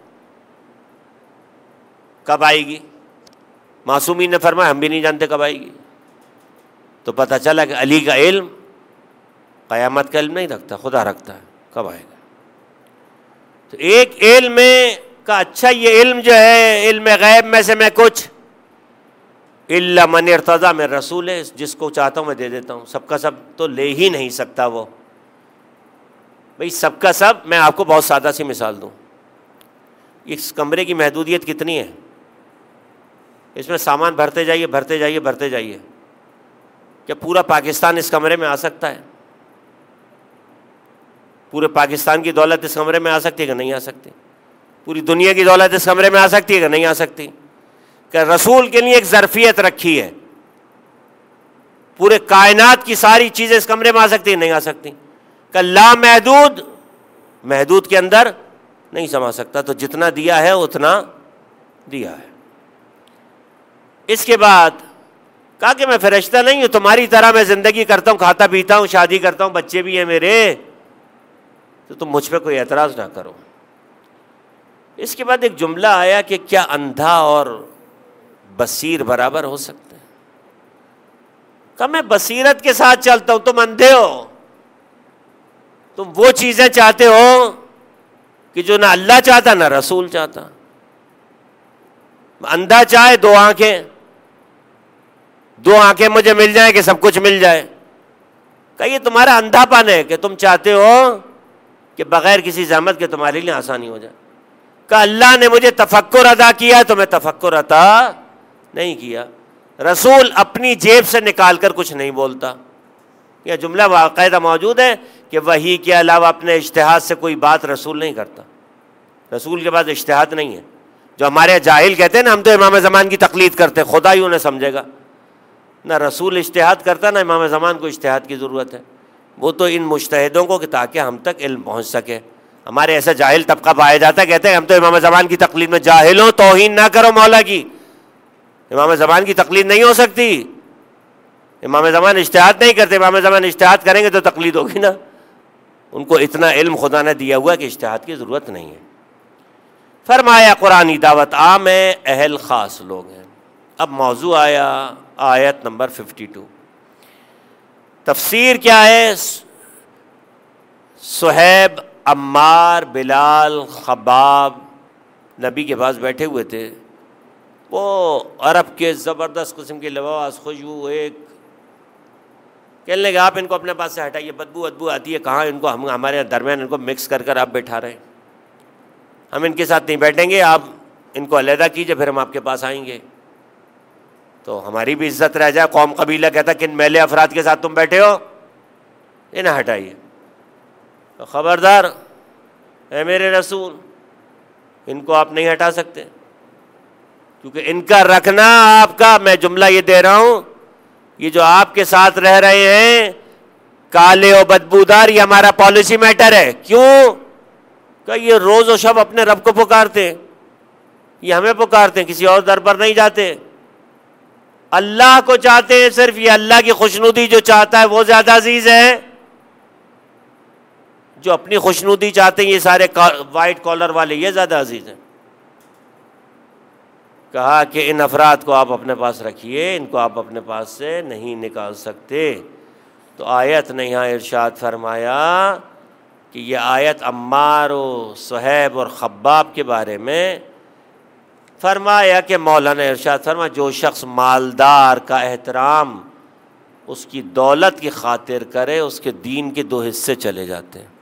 کب آئے گی. معصومین نے فرمایا ہم بھی نہیں جانتے کب آئے گی. تو پتہ چلا کہ علی کا علم قیامت کا علم نہیں رکھتا, خدا رکھتا ہے کب آئے گا. تو ایک علم کا اچھا یہ علم جو ہے علم غیب میں سے میں کچھ الا من ارتضی من رسول ہے, جس کو چاہتا ہوں میں دے دیتا ہوں. سب کا سب تو لے ہی نہیں سکتا وہ. بھئی سب کا سب, میں آپ کو بہت سادہ سی مثال دوں. اس کمرے کی محدودیت کتنی ہے؟ اس میں سامان بھرتے جائیے بھرتے جائیے بھرتے جائیے. کیا پورا پاکستان اس کمرے میں آ سکتا ہے؟ پورے پاکستان کی دولت اس کمرے میں آ سکتی ہے کہ نہیں آ سکتی؟ پوری دنیا کی دولت اس کمرے میں آ سکتی ہے کہ نہیں آ سکتی؟ کہ رسول کے لیے ایک ظرفیت رکھی ہے پورے کائنات کی ساری چیزیں اس کمرے میں آ سکتی ہیں؟ نہیں آ سکتی. کہ لا محدود، محدود کے اندر نہیں سما سکتا. تو جتنا دیا ہے اتنا دیا ہے. اس کے بعد کہا کہ میں فرشتہ نہیں ہوں، تمہاری طرح میں زندگی کرتا ہوں، کھاتا پیتا ہوں، شادی کرتا ہوں، بچے بھی ہیں میرے، تو تم مجھ پہ کوئی اعتراض نہ کرو. اس کے بعد ایک جملہ آیا کہ کیا اندھا اور بصیر برابر ہو سکتے ہیں؟ کہ میں بصیرت کے ساتھ چلتا ہوں، تم اندھے ہو، تم وہ چیزیں چاہتے ہو کہ جو نہ اللہ چاہتا نہ رسول چاہتا. اندھا چاہے دو آنکھیں مجھے مل جائیں کہ سب کچھ مل جائے. کہ یہ تمہارا اندھا پن ہے کہ تم چاہتے ہو کہ بغیر کسی زحمت کے تمہارے لیے آسانی ہو جائے. کہ اللہ نے مجھے تفکر عطا کیا تو میں تفکر عطا نہیں کیا. رسول اپنی جیب سے نکال کر کچھ نہیں بولتا. یہ جملہ باقاعدہ موجود ہے کہ وحی کے علاوہ اپنے اجتہاد سے کوئی بات رسول نہیں کرتا. رسول کے پاس اجتہاد نہیں ہے. جو ہمارے جاہل کہتے ہیں نا ہم تو امام زمان کی تقلید کرتے، خدا ہی انہیں سمجھے گا. نہ رسول اجتہاد کرتا نہ امام زمان کو اجتہاد کی ضرورت ہے. وہ تو ان مجتہدوں کو کہ تاکہ ہم تک علم پہنچ سکے. ہمارے ایسا جاہل طبقہ پایا جاتا ہے، کہتے ہیں ہم تو امام زمان کی تقلید میں. جاہلوں توہین نہ کرو مولا کی. امام زمان کی تقلید نہیں ہو سکتی. امام زمان اجتہاد نہیں کرتے. امام زمان اجتہاد کریں گے تو تقلید ہوگی نا. ان کو اتنا علم خدا نے دیا ہوا کہ اجتہاد کی ضرورت نہیں ہے. فرمایا قرآنی دعوت عام ہے، اہل خاص لوگ ہیں. اب موضوع آیا آیت نمبر 52. تفسیر کیا ہے؟ صہیب، عمار، بلال، خباب نبی کے پاس بیٹھے ہوئے تھے. وہ عرب کے زبردست قسم کے لباس، خوشبو، ایک کہنے لگے آپ ان کو اپنے پاس سے ہٹائیے، بدبو آتی ہے. کہاں ان کو ہم ہمارے درمیان ان کو مکس کر کر آپ بیٹھا رہے ہیں. ہم ان کے ساتھ نہیں بیٹھیں گے، آپ ان کو علیحدہ کیجئے، پھر ہم آپ کے پاس آئیں گے تو ہماری بھی عزت رہ جائے. قوم قبیلہ کہتا کن میلے افراد کے ساتھ تم بیٹھے ہو، انہیں ہٹائیے. تو خبردار اے میرے رسول، ان کو آپ نہیں ہٹا سکتے کیونکہ ان کا رکھنا آپ کا، میں جملہ یہ دے رہا ہوں، یہ جو آپ کے ساتھ رہ رہے ہیں کالے و بدبودار، یہ ہمارا پالیسی میٹر ہے. کیوں؟ کہ یہ روز و شب اپنے رب کو پکارتے ہیں، یہ ہمیں پکارتے ہیں، کسی اور در پر نہیں جاتے. اللہ کو چاہتے ہیں صرف. یہ اللہ کی خوشنودی جو چاہتا ہے وہ زیادہ عزیز ہے. جو اپنی خوشنودی چاہتے ہیں یہ سارے وائٹ کالر والے، یہ زیادہ عزیز ہیں. کہا کہ ان افراد کو آپ اپنے پاس رکھیے، ان کو آپ اپنے پاس سے نہیں نکال سکتے. تو آیت نے یہاں ارشاد فرمایا کہ یہ آیت عمار و صہیب اور خباب کے بارے میں فرمایا کہ مولانا ارشاد فرما جو شخص مالدار کا احترام اس کی دولت کی خاطر کرے اس کے دین کے دو حصے چلے جاتے ہیں.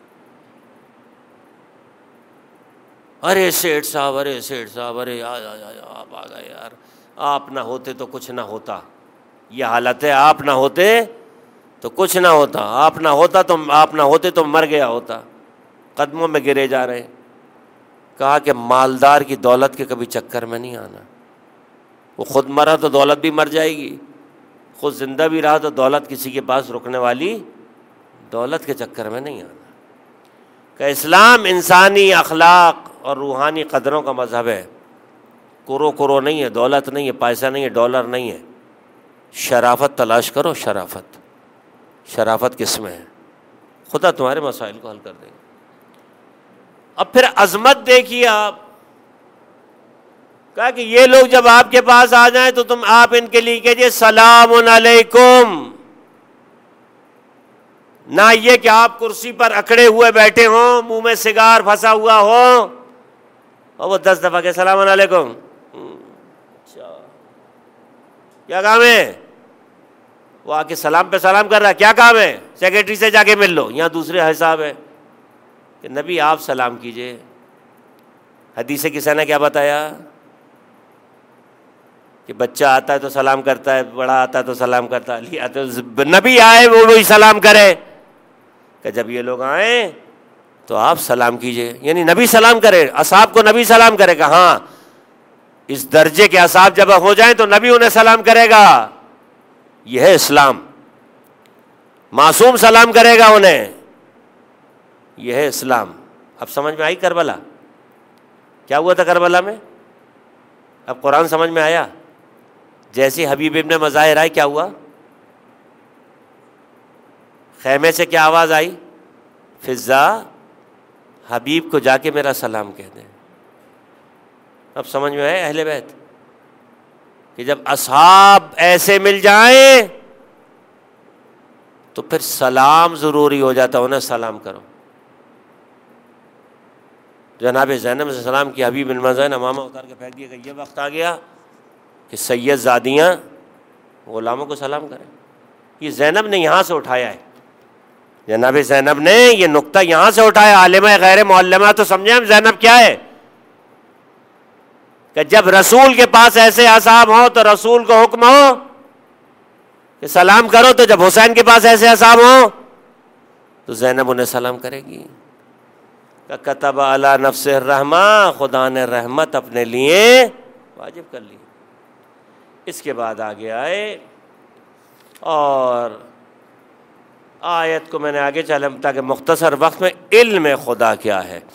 ارے سیٹھ صاحب، ارے سیٹھ صاحب، ارے آپ آ گئے یار، آپ نہ ہوتے تو کچھ نہ ہوتا. یہ حالت ہے، آپ نہ ہوتے تو کچھ نہ ہوتا، آپ نہ ہوتے تو مر گیا ہوتا. قدموں میں گرے جا رہے ہیں. کہا کہ مالدار کی دولت کے کبھی چکر میں نہیں آنا. وہ خود مرا تو دولت بھی مر جائے گی، خود زندہ بھی رہا تو دولت کسی کے پاس رکنے والی دولت کے چکر میں نہیں آنا. کہ اسلام انسانی اخلاق اور روحانی قدروں کا مذہب ہے. کرو نہیں ہے، دولت نہیں ہے، پیسہ نہیں ہے، ڈالر نہیں ہے. شرافت تلاش کرو. شرافت کس میں ہے؟ خدا تمہارے مسائل کو حل کر دے گا. اب پھر عظمت دیکھیے آپ. کہا کہ یہ لوگ جب آپ کے پاس آ جائیں تو آپ ان کے لیے کہیے سلام علیکم. نہ یہ کہ آپ کرسی پر اکڑے ہوئے بیٹھے ہوں، منہ میں سگار پھنسا ہوا ہو اور وہ 10 دفعہ کہ سلام علیکم. اچھا کیا کام ہے؟ وہ آ کے سلام پہ سلام کر رہا ہے. کیا کام ہے؟ سیکرٹری سے جا کے مل لو. یہاں دوسرے حساب ہے کہ نبی آپ سلام کیجئے. حدیث کسی نے کیا بتایا کہ بچہ آتا ہے تو سلام کرتا ہے، بڑا آتا ہے تو سلام کرتا ہے. نبی آئے وہ وہی سلام کرے. کہ جب یہ لوگ آئیں تو آپ سلام کیجئے، یعنی نبی سلام کرے، اصحاب کو نبی سلام کرے گا. ہاں اس درجے کے اصحاب جب ہو جائیں تو نبی انہیں سلام کرے گا. یہ ہے اسلام. معصوم سلام کرے گا انہیں. یہ ہے اسلام. اب سمجھ میں آئی کربلا کیا ہوا تھا کربلا میں؟ اب قرآن سمجھ میں آیا؟ جیسے حبیب ابن مظاہر آئے کیا ہوا؟ خیمے سے کیا آواز آئی؟ فضا حبیب کو جا کے میرا سلام کہہ دیں. اب سمجھ میں آئے اہل بیت کہ جب اصحاب ایسے مل جائیں تو پھر سلام ضروری ہو جاتا. انہیں سلام کرو. جناب زینب سے سلام کی. حبیب بن مظاہر امامہ اتار کے پھینک دیا کہ یہ وقت آ گیا کہ سید زادیاں غلاموں کو سلام کریں. یہ زینب نے یہاں سے اٹھایا ہے. جناب زینب نے یہ نقطہ یہاں سے اٹھایا. عالمہ غیر معلمہ تو سمجھیں ہم زینب کیا ہے کہ جب رسول کے پاس ایسے اصحاب ہوں تو رسول کو حکم ہو کہ سلام کرو, تو جب حسین کے پاس ایسے اصحاب ہوں تو زینب انہیں سلام کرے گی. کتب علی نفسہ الرحمہ, خدا نے رحمت اپنے لیے واجب کر لی. اس کے بعد آگے آئے اور آیت کو میں نے آگے چلا تاکہ مختصر وقت میں علم خدا کیا ہے.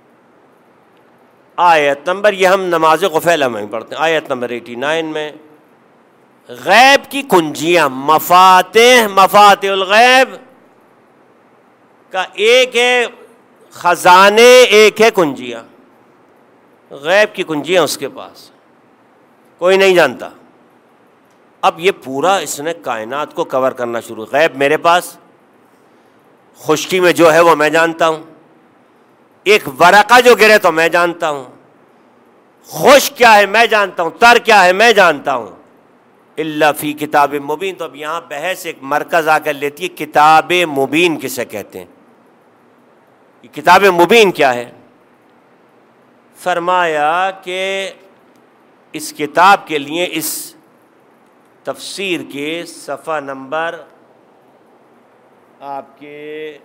آیت نمبر, یہ ہم نماز غفیلہ میں پڑھتے ہیں, آیت نمبر 89 میں غیب کی کنجیاں, مفاتح الغیب کا ایک ہے خزانے, ایک ہے کنجیاں. غیب کی کنجیاں اس کے پاس کوئی نہیں جانتا. اب یہ پورا اس نے کائنات کو کور کرنا شروع. غیب میرے پاس, خشکی میں جو ہے وہ میں جانتا ہوں, ایک ورقہ جو گرے تو میں جانتا ہوں, خشک کیا ہے میں جانتا ہوں, تر کیا ہے میں جانتا ہوں. الا فی کتاب مبین. تو اب یہاں بحث ایک مرکز آ کر لیتی ہے, کتاب مبین کسے کہتے ہیں, یہ کتاب مبین کیا ہے؟ فرمایا کہ اس کتاب کے لیے اس تفسیر کے صفحہ نمبر, آپ کے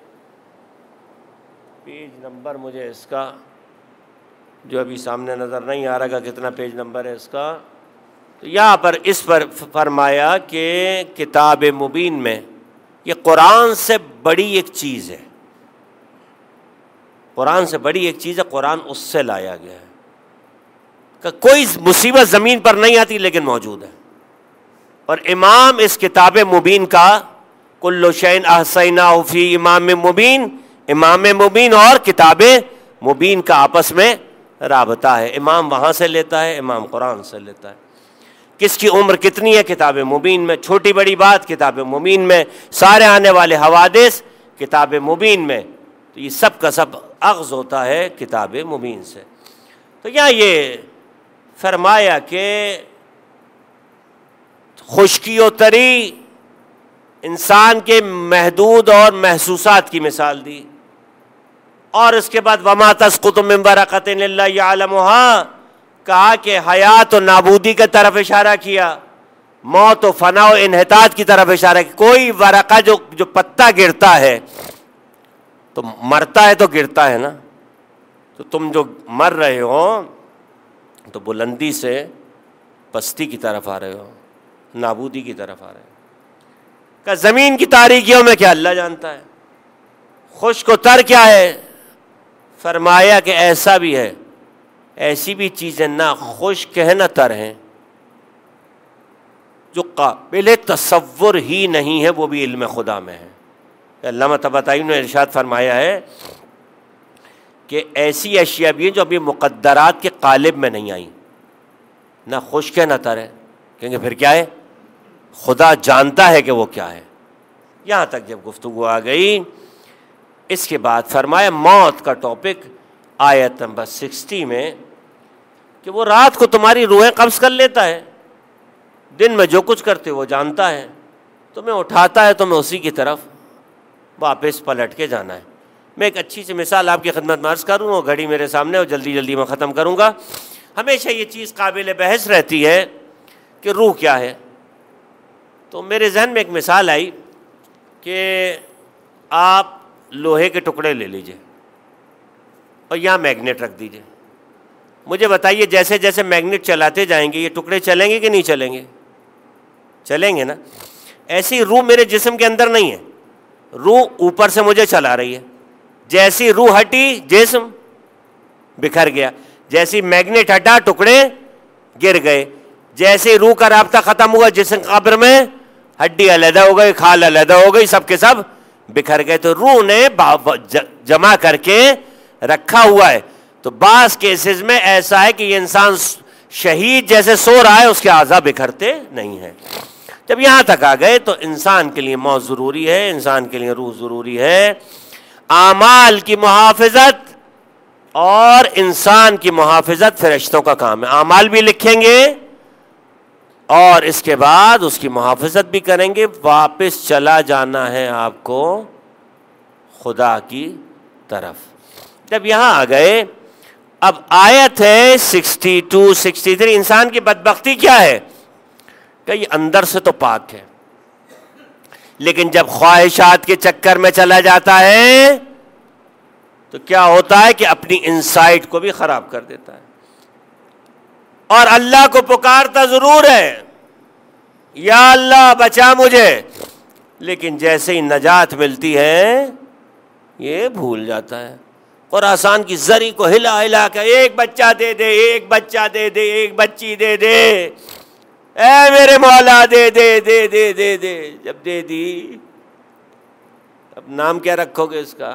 پیج نمبر مجھے اس کا جو ابھی سامنے نظر نہیں آ رہا کہ کتنا پیج نمبر ہے اس کا, تو یہاں پر اس پر فرمایا کہ کتاب مبین میں یہ قرآن سے بڑی ایک چیز ہے. قرآن سے بڑی ایک چیز ہے, قرآن اس سے لایا گیا ہے کہ کوئی مصیبت زمین پر نہیں آتی لیکن موجود ہے. اور امام اس کتاب مبین کا کل شیء احصیناہ فی امام مبین, امام مبین اور کتاب مبین کا آپس میں رابطہ ہے. امام وہاں سے لیتا ہے, امام قرآن سے لیتا ہے. کس کی عمر کتنی ہے کتاب مبین میں, چھوٹی بڑی بات کتاب مبین میں, سارے آنے والے حوادث کتاب مبین میں. تو یہ سب کا سب اخذ ہوتا ہے کتاب مبین سے. تو یہاں یہ فرمایا کہ خشکی و تری انسان کے محدود اور محسوسات کی مثال دی, اور اس کے بعد وما تسقط من ورقۃ الا یعلمها کہا کہ حیات و نابودی کی طرف اشارہ کیا, موت و فنا و انحطاط کی طرف اشارہ کیا. کوئی ورقہ جو پتا گرتا ہے تو مرتا ہے تو گرتا ہے نا, تو تم جو مر رہے ہو تو بلندی سے پستی کی طرف آ رہے ہو, نابودی کی طرف آ رہے ہو. کہ زمین کی تاریکیوں میں کیا اللہ جانتا ہے, خشک و تر کیا ہے. فرمایا کہ ایسا بھی ہے, ایسی بھی چیزیں نہ خشک ہے نہ تر ہیں جو قابل تصور ہی نہیں ہے, وہ بھی علم خدا میں ہے. علامہ طباطبائی نے ارشاد فرمایا ہے کہ ایسی اشیاء بھی ہیں جو ابھی مقدرات کے قالب میں نہیں آئیں, نہ خشک ہے نہ تر ہے, کیونکہ پھر کیا ہے, خدا جانتا ہے کہ وہ کیا ہے. یہاں تک جب گفتگو آ گئی, اس کے بعد فرمایا موت کا ٹاپک آیت نمبر 60 میں کہ وہ رات کو تمہاری روحیں قبض کر لیتا ہے, دن میں جو کچھ کرتے وہ جانتا ہے, تمہیں اٹھاتا ہے, تمہیں اسی کی طرف واپس پلٹ کے جانا ہے. میں ایک اچھی سی مثال آپ کی خدمت میں عرض کروں, اور گھڑی میرے سامنے اور جلدی جلدی میں ختم کروں گا. ہمیشہ یہ چیز قابل بحث رہتی ہے کہ روح کیا ہے. تو میرے ذہن میں ایک مثال آئی کہ آپ لوہے کے ٹکڑے لے لیجئے اور یہاں میگنیٹ رکھ دیجئے. مجھے بتائیے جیسے جیسے میگنیٹ چلاتے جائیں گے یہ ٹکڑے چلیں گے کہ نہیں چلیں گے؟ چلیں گے نا. ایسی روح میرے جسم کے اندر نہیں ہے, روح اوپر سے مجھے چلا رہی ہے، جیسی روح ہٹی جسم بکھر گیا، جیسی میگنیٹ ہٹا ٹکڑے گر گئے، جیسے روح کا رابطہ ختم ہوا جسم قبر میں ہڈی علیحدہ ہو گئی، کھال علیحدہ ہو گئی، سب کے سب بکھر گئے. تو روح نے جمع کر کے رکھا ہوا ہے. تو بعض کیسز میں ایسا ہے کہ یہ انسان شہید جیسے سو رہا ہے، اس کے اعضاء بکھرتے نہیں ہیں. جب یہاں تک آ گئے تو انسان کے لیے موت ضروری ہے، انسان کے لیے روح ضروری ہے. اعمال کی محافظت اور انسان کی محافظت فرشتوں کا کام ہے. اعمال بھی لکھیں گے اور اس کے بعد اس کی محافظت بھی کریں گے. واپس چلا جانا ہے آپ کو خدا کی طرف. جب یہاں آ گئے اب آیت ہے 62 63. انسان کی بدبختی کیا ہے کہ یہ اندر سے تو پاک ہے، لیکن جب خواہشات کے چکر میں چلا جاتا ہے تو کیا ہوتا ہے کہ اپنی انسائٹ کو بھی خراب کر دیتا ہے. اور اللہ کو پکارتا ضرور ہے، یا اللہ بچا مجھے، لیکن جیسے ہی نجات ملتی ہے یہ بھول جاتا ہے. اور آسان کی زری کو ہلا ہلا کے ایک بچہ دے دے، ایک بچہ دے دے، ایک بچی دے دے، اے میرے مولا دے دے دے دے دے دے. جب دے دی اب نام کیا رکھو گے اس کا؟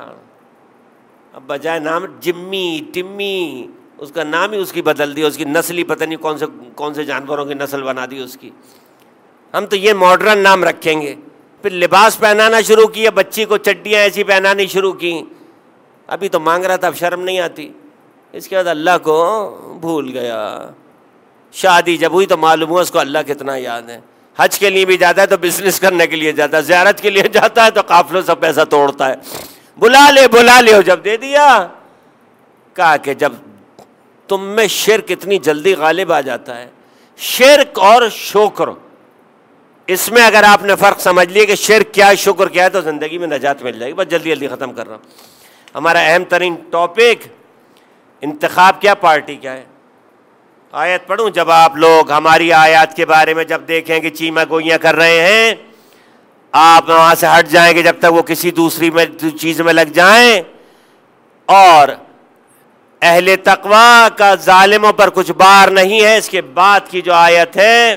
اب بجائے نام جمی ٹمی، اس کا نام ہی اس کی بدل دی، اس کی نسل ہی پتہ نہیں کون سے جانوروں کی نسل بنا دی اس کی. ہم تو یہ ماڈرن نام رکھیں گے. پھر لباس پہنانا شروع کیا، بچی کو چڈیاں ایسی پہنانی شروع کی. ابھی تو مانگ رہا تھا، اب شرم نہیں آتی. اس کے بعد اللہ کو بھول گیا. شادی جب ہوئی تو معلوم ہوا اس کو اللہ کتنا یاد ہے. حج کے لیے بھی جاتا ہے تو بزنس کرنے کے لیے جاتا ہے، زیارت کے لیے جاتا ہے تو قافلوں سے پیسہ توڑتا ہے. بلا لے ہو جب دے دیا. کہا کہ جب تم میں شرک اتنی جلدی غالب آ جاتا ہے، شرک اور شکر، اس میں اگر آپ نے فرق سمجھ لیا کہ شرک کیا ہے شکر کیا ہے تو زندگی میں نجات مل جائے گی. بس جلدی جلدی ختم کر رہا ہوں. ہمارا اہم ترین ٹاپک انتخاب کیا، پارٹی کیا ہے. آیت پڑھوں؟ جب آپ لوگ ہماری آیات کے بارے میں جب دیکھیں کہ چیمہ گوئیاں کر رہے ہیں، آپ وہاں سے ہٹ جائیں گے جب تک وہ کسی دوسری چیز میں لگ جائیں. اور اہل تقوی کا ظالموں پر کچھ بار نہیں ہے. اس کے بعد کی جو آیت ہے،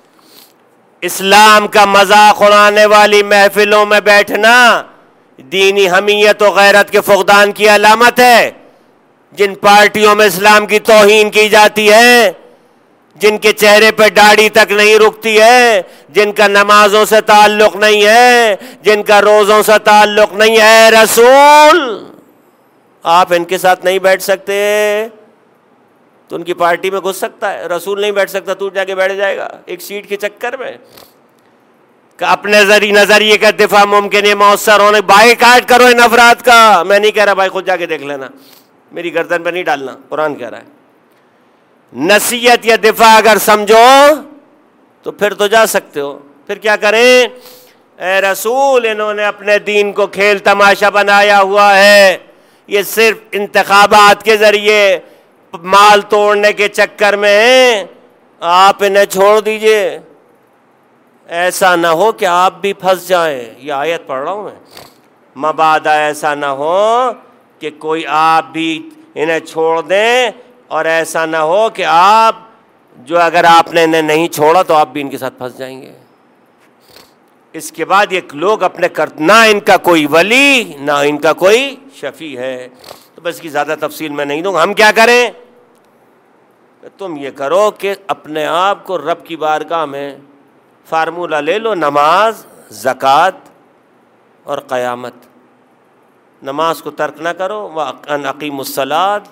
اسلام کا مذاق اڑانے والی محفلوں میں بیٹھنا دینی حمیت و غیرت کے فقدان کی علامت ہے. جن پارٹیوں میں اسلام کی توہین کی جاتی ہے، جن کے چہرے پہ داڑھی تک نہیں رکتی ہے، جن کا نمازوں سے تعلق نہیں ہے، جن کا روزوں سے تعلق نہیں ہے، رسول آپ ان کے ساتھ نہیں بیٹھ سکتے تو ان کی پارٹی میں گھس سکتا ہے. رسول نہیں بیٹھ سکتا تو جا کے بیٹھ جائے گا ایک سیٹ کے چکر میں. کہ اپنے نظریے کا دفاع ممکن ہے مؤثر ہونے. بائیکاٹ کرو ان افراد کا. میں نہیں کہہ رہا بھائی، خود جا کے دیکھ لینا، میری گردن پہ نہیں ڈالنا، قرآن کہہ رہا ہے. نصیحت یا دفاع اگر سمجھو تو پھر تو جا سکتے ہو. پھر کیا کریں؟ اے رسول، انہوں نے اپنے دین کو کھیل تماشا بنایا ہوا ہے. یہ صرف انتخابات کے ذریعے مال توڑنے کے چکر میں ہیں. آپ انہیں چھوڑ دیجئے. ایسا نہ ہو کہ آپ بھی پھنس جائیں. یہ آیت پڑھ رہا ہوں میں. مبادا ایسا نہ ہو کہ کوئی آپ بھی انہیں چھوڑ دیں، اور ایسا نہ ہو کہ آپ جو اگر آپ نے انہیں نہیں چھوڑا تو آپ بھی ان کے ساتھ پھنس جائیں گے. اس کے بعد یہ لوگ اپنے نہ ان کا کوئی ولی نہ ان کا کوئی شفیع ہے. تو بس کی زیادہ تفصیل میں نہیں دوں گا. ہم کیا کریں؟ تم یہ کرو کہ اپنے آپ کو رب کی بارگاہ میں فارمولہ لے لو، نماز، زکوٰۃ اور قیامت. نماز کو ترک نہ کرو. وَأَنْ أَقِيمُوا الصَّلَاةَ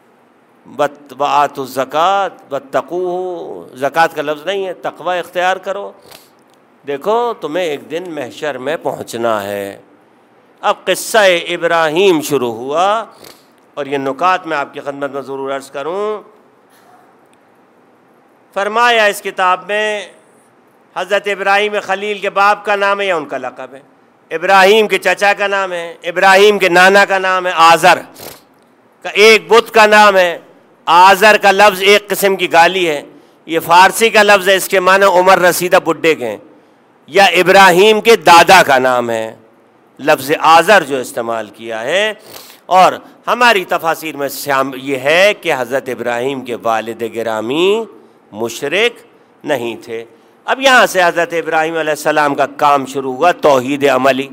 وَآتُوا الزَّكَاةَ وَاتَّقُوهُ. زکوٰۃ کا لفظ نہیں ہے، تقوی اختیار کرو. دیکھو تمہیں ایک دن محشر میں پہنچنا ہے. اب قصہ ابراہیم شروع ہوا، اور یہ نکات میں آپ کی خدمت میں ضرور عرض کروں. فرمایا اس کتاب میں حضرت ابراہیم خلیل کے باپ کا نام ہے یا ان کا لقب ہے؟ ابراہیم کے چچا کا نام ہے، ابراہیم کے نانا کا نام ہے آزر کا. ایک بت کا نام ہے. آزر کا لفظ ایک قسم کی گالی ہے. یہ فارسی کا لفظ ہے، اس کے معنی عمر رسیدہ بڈھے کے ہیں. یا ابراہیم کے دادا کا نام ہے. لفظ آزر جو استعمال کیا ہے، اور ہماری تفاسیر میں یہ ہے کہ حضرت ابراہیم کے والد گرامی مشرک نہیں تھے۔ اب یہاں سے حضرت ابراہیم علیہ السلام کا کام شروع ہوا، توحید عملی۔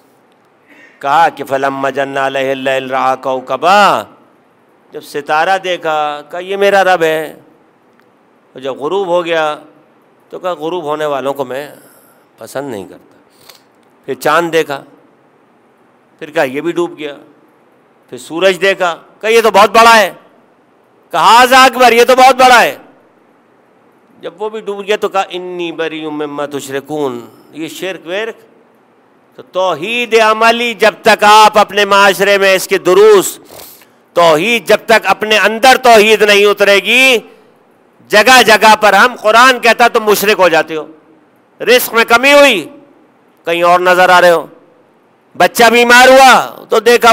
کہا کہ فلما جن علیہ اللیل رأى کوكبا، جب ستارہ دیکھا کہا یہ میرا رب ہے، اور جب غروب ہو گیا تو کہا غروب ہونے والوں کو میں پسند نہیں کرتا۔ پھر چاند دیکھا، پھر کہا یہ بھی ڈوب گیا۔ پھر سورج دیکھا، کہا یہ تو بہت بڑا ہے، کہا ھذا اکبر، یہ تو بہت بڑا ہے۔ جب وہ بھی ڈوب گیا تو کہا انی بریء مما تشرکون، یہ شرک ویرک۔ تو توحید عملی جب تک آپ اپنے معاشرے میں اس کے دروس توحید، جب تک اپنے اندر توحید نہیں اترے گی، جگہ جگہ پر ہم قرآن کہتا تم مشرک ہو جاتے ہو۔ رزق میں کمی ہوئی، کہیں اور نظر آ رہے ہو۔ بچہ بیمار ہوا تو دیکھا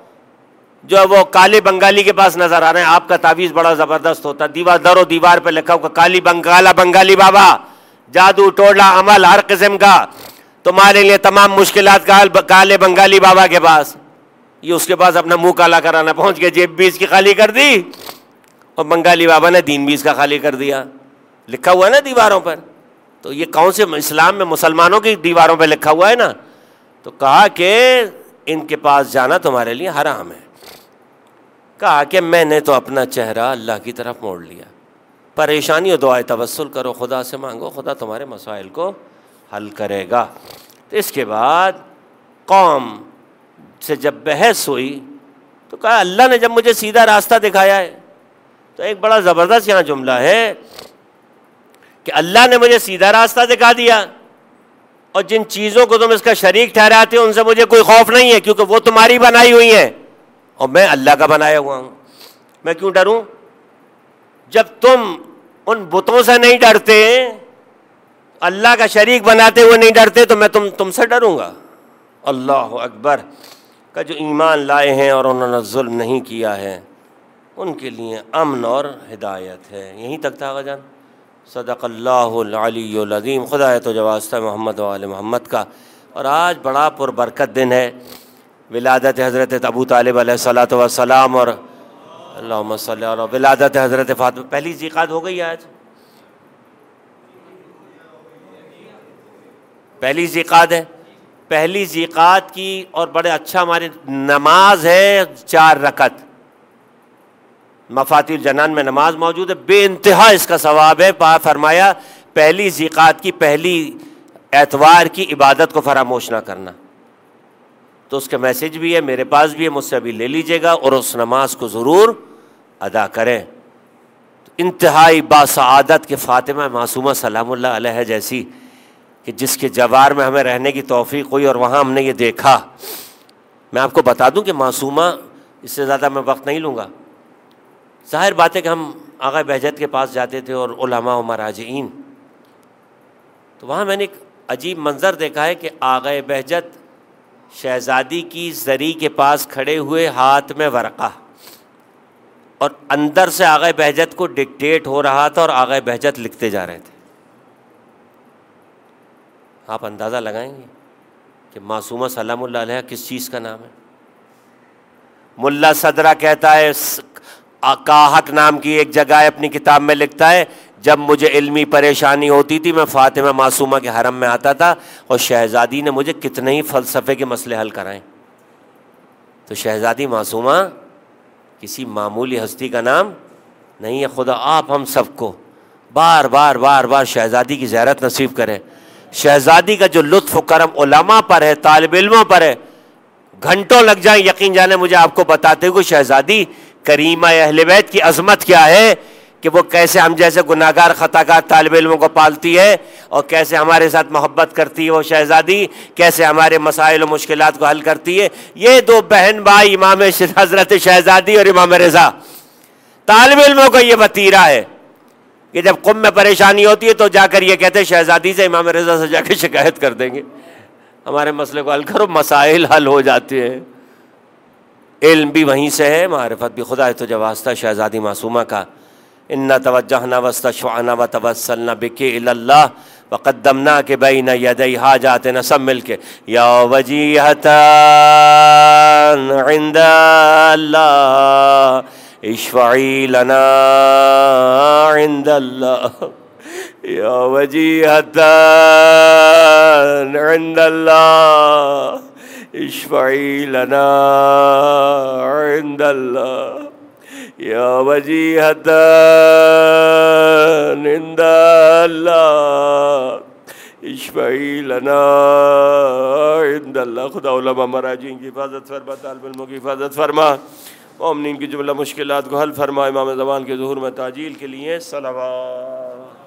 وہ کالے بنگالی کے پاس نظر آ رہے ہیں۔ آپ کا تعویذ بڑا زبردست ہوتا، در و دیوار پہ لکھا ہوا کالا بنگالی بابا، جادو ٹوڑا عمل ہر قسم کا، تمہارے لیے تمام مشکلات کا حل کالے بنگالی بابا کے پاس۔ یہ اس کے پاس اپنا منہ کالا کرانا پہنچ گیا، جیب بھی اس کی خالی کر دی اور بنگالی بابا نے دین بھی اس کا خالی کر دیا۔ لکھا ہوا ہے نا دیواروں پر، تو یہ کون سے اسلام میں مسلمانوں کی دیواروں پہ لکھا ہوا ہے نا۔ تو کہا کہ ان کے پاس جانا تمہارے لیے حرام ہے۔ کہا کہ میں نے تو اپنا چہرہ اللہ کی طرف موڑ لیا، پریشانی اور دعائے توسل کرو، خدا سے مانگو، خدا تمہارے مسائل کو حل کرے گا۔ تو اس کے بعد قوم سے جب بحث ہوئی تو کہا اللہ نے جب مجھے سیدھا راستہ دکھایا ہے، تو ایک بڑا زبردست یہاں جملہ ہے کہ اللہ نے مجھے سیدھا راستہ دکھا دیا، اور جن چیزوں کو تم اس کا شریک ٹھہراتے ہو ان سے مجھے کوئی خوف نہیں ہے، کیونکہ وہ تمہاری بنائی ہوئی ہیں اور میں اللہ کا بنایا ہوا ہوں۔ میں کیوں ڈروں؟ جب تم ان بتوں سے نہیں ڈرتے، اللہ کا شریک بناتے ہوئے نہیں ڈرتے، تو میں تم سے ڈروں گا۔ اللہ اکبر۔ کہ جو ایمان لائے ہیں اور انہوں نے ظلم نہیں کیا ہے ان کے لیے امن اور ہدایت ہے۔ یہیں تک تھا آقا جان۔ صدق اللہ العلی العظیم۔ خدا ہے تو جو واسطہ محمد و آل محمد کا۔ اور آج بڑا پربرکت دن ہے، ولادت حضرت ابو طالب علیہ الصلاۃ والسلام، اور اللہم صلی علی ولادت حضرت فاطمہ۔ پہلی ذیقعد ہو گئی آج، پہلی ذیقعد ہے۔ پہلی ذیقعد کی اور بڑے اچھا ہماری نماز ہے 4 رکعت، مفاتیح الجنان میں نماز موجود ہے، بے انتہا اس کا ثواب ہے۔ فرمایا پہلی ذیقعد کی پہلی اتوار کی عبادت کو فراموش نہ کرنا۔ تو اس کا میسج بھی ہے، میرے پاس بھی ہے، مجھ سے ابھی لے لیجئے گا، اور اس نماز کو ضرور ادا کریں۔ انتہائی باسعادت کے فاطمہ معصومہ سلام اللہ علیہ جیسی، کہ جس کے جوار میں ہمیں رہنے کی توفیق ہوئی اور وہاں ہم نے یہ دیکھا۔ میں آپ کو بتا دوں کہ معصومہ، اس سے زیادہ میں وقت نہیں لوں گا، ظاہر بات ہے کہ ہم آغا بہجت کے پاس جاتے تھے اور علماء و مراجعین، تو وہاں میں نے ایک عجیب منظر دیکھا ہے کہ آغا بہجت شہزادی کی زری کے پاس کھڑے ہوئے، ہاتھ میں ورقہ، اور اندر سے آغا بہجت کو ڈکٹیٹ ہو رہا تھا اور آغا بہجت لکھتے جا رہے تھے۔ آپ اندازہ لگائیں گے کہ معصومہ سلام اللہ علیہ کس چیز کا نام ہے۔ ملا صدرہ کہتا ہے، کاہک نام کی ایک جگہ ہے اپنی کتاب میں لکھتا ہے، جب مجھے علمی پریشانی ہوتی تھی میں فاطمہ معصومہ کے حرم میں آتا تھا اور شہزادی نے مجھے کتنے ہی فلسفے کے مسئلے حل کرائیں۔ تو شہزادی معصومہ کسی معمولی ہستی کا نام نہیں ہے۔ خدا آپ ہم سب کو بار بار بار بار شہزادی کی زیارت نصیب کرے۔ شہزادی کا جو لطف و کرم علماء پر ہے، طالب علموں پر ہے، گھنٹوں لگ جائیں یقین جانے مجھے آپ کو بتاتے ہوئے شہزادی کریمہ اہل بیت کی عظمت کیا ہے، کہ وہ کیسے ہم جیسے گناہگار خطاکار طالب علموں کو پالتی ہے اور کیسے ہمارے ساتھ محبت کرتی ہے وہ شہزادی، کیسے ہمارے مسائل و مشکلات کو حل کرتی ہے۔ یہ 2 بہن بھائی امام حضرت شہزادی اور امام رضا، طالب علموں کو یہ وتیرہ ہے کہ جب قم میں پریشانی ہوتی ہے تو جا کر یہ کہتے ہیں شہزادی سے، امام رضا سے جا کے شکایت کر دیں گے، ہمارے مسئلے کو حل کرو، مسائل حل ہو جاتے ہیں۔ علم بھی وہیں سے ہے، معرفت بھی۔ خدا تو جو واسطہ شہزادی معصومہ کا، انا توجہنا واستشفعنا وتوسلنا بک الی اللہ وقدمناک بین یدی حاجاتنا، سب مل کے یا وجیہۃ عند اللہ اشفعی لنا عند اللہ، یا وجیہۃ عند اللہ اشفعی لنا عند اللہ، یا وجیہۃ عند اللہ اشفعی لنا عند اللہ۔ خدا علماء مراجعین کی حفاظت فرما، طالب علموں کی حفاظت فرما، مومنین کی جملہ مشکلات کو حل فرما، امام زمان کے ظہور میں تعجیل کے لیے صلوات۔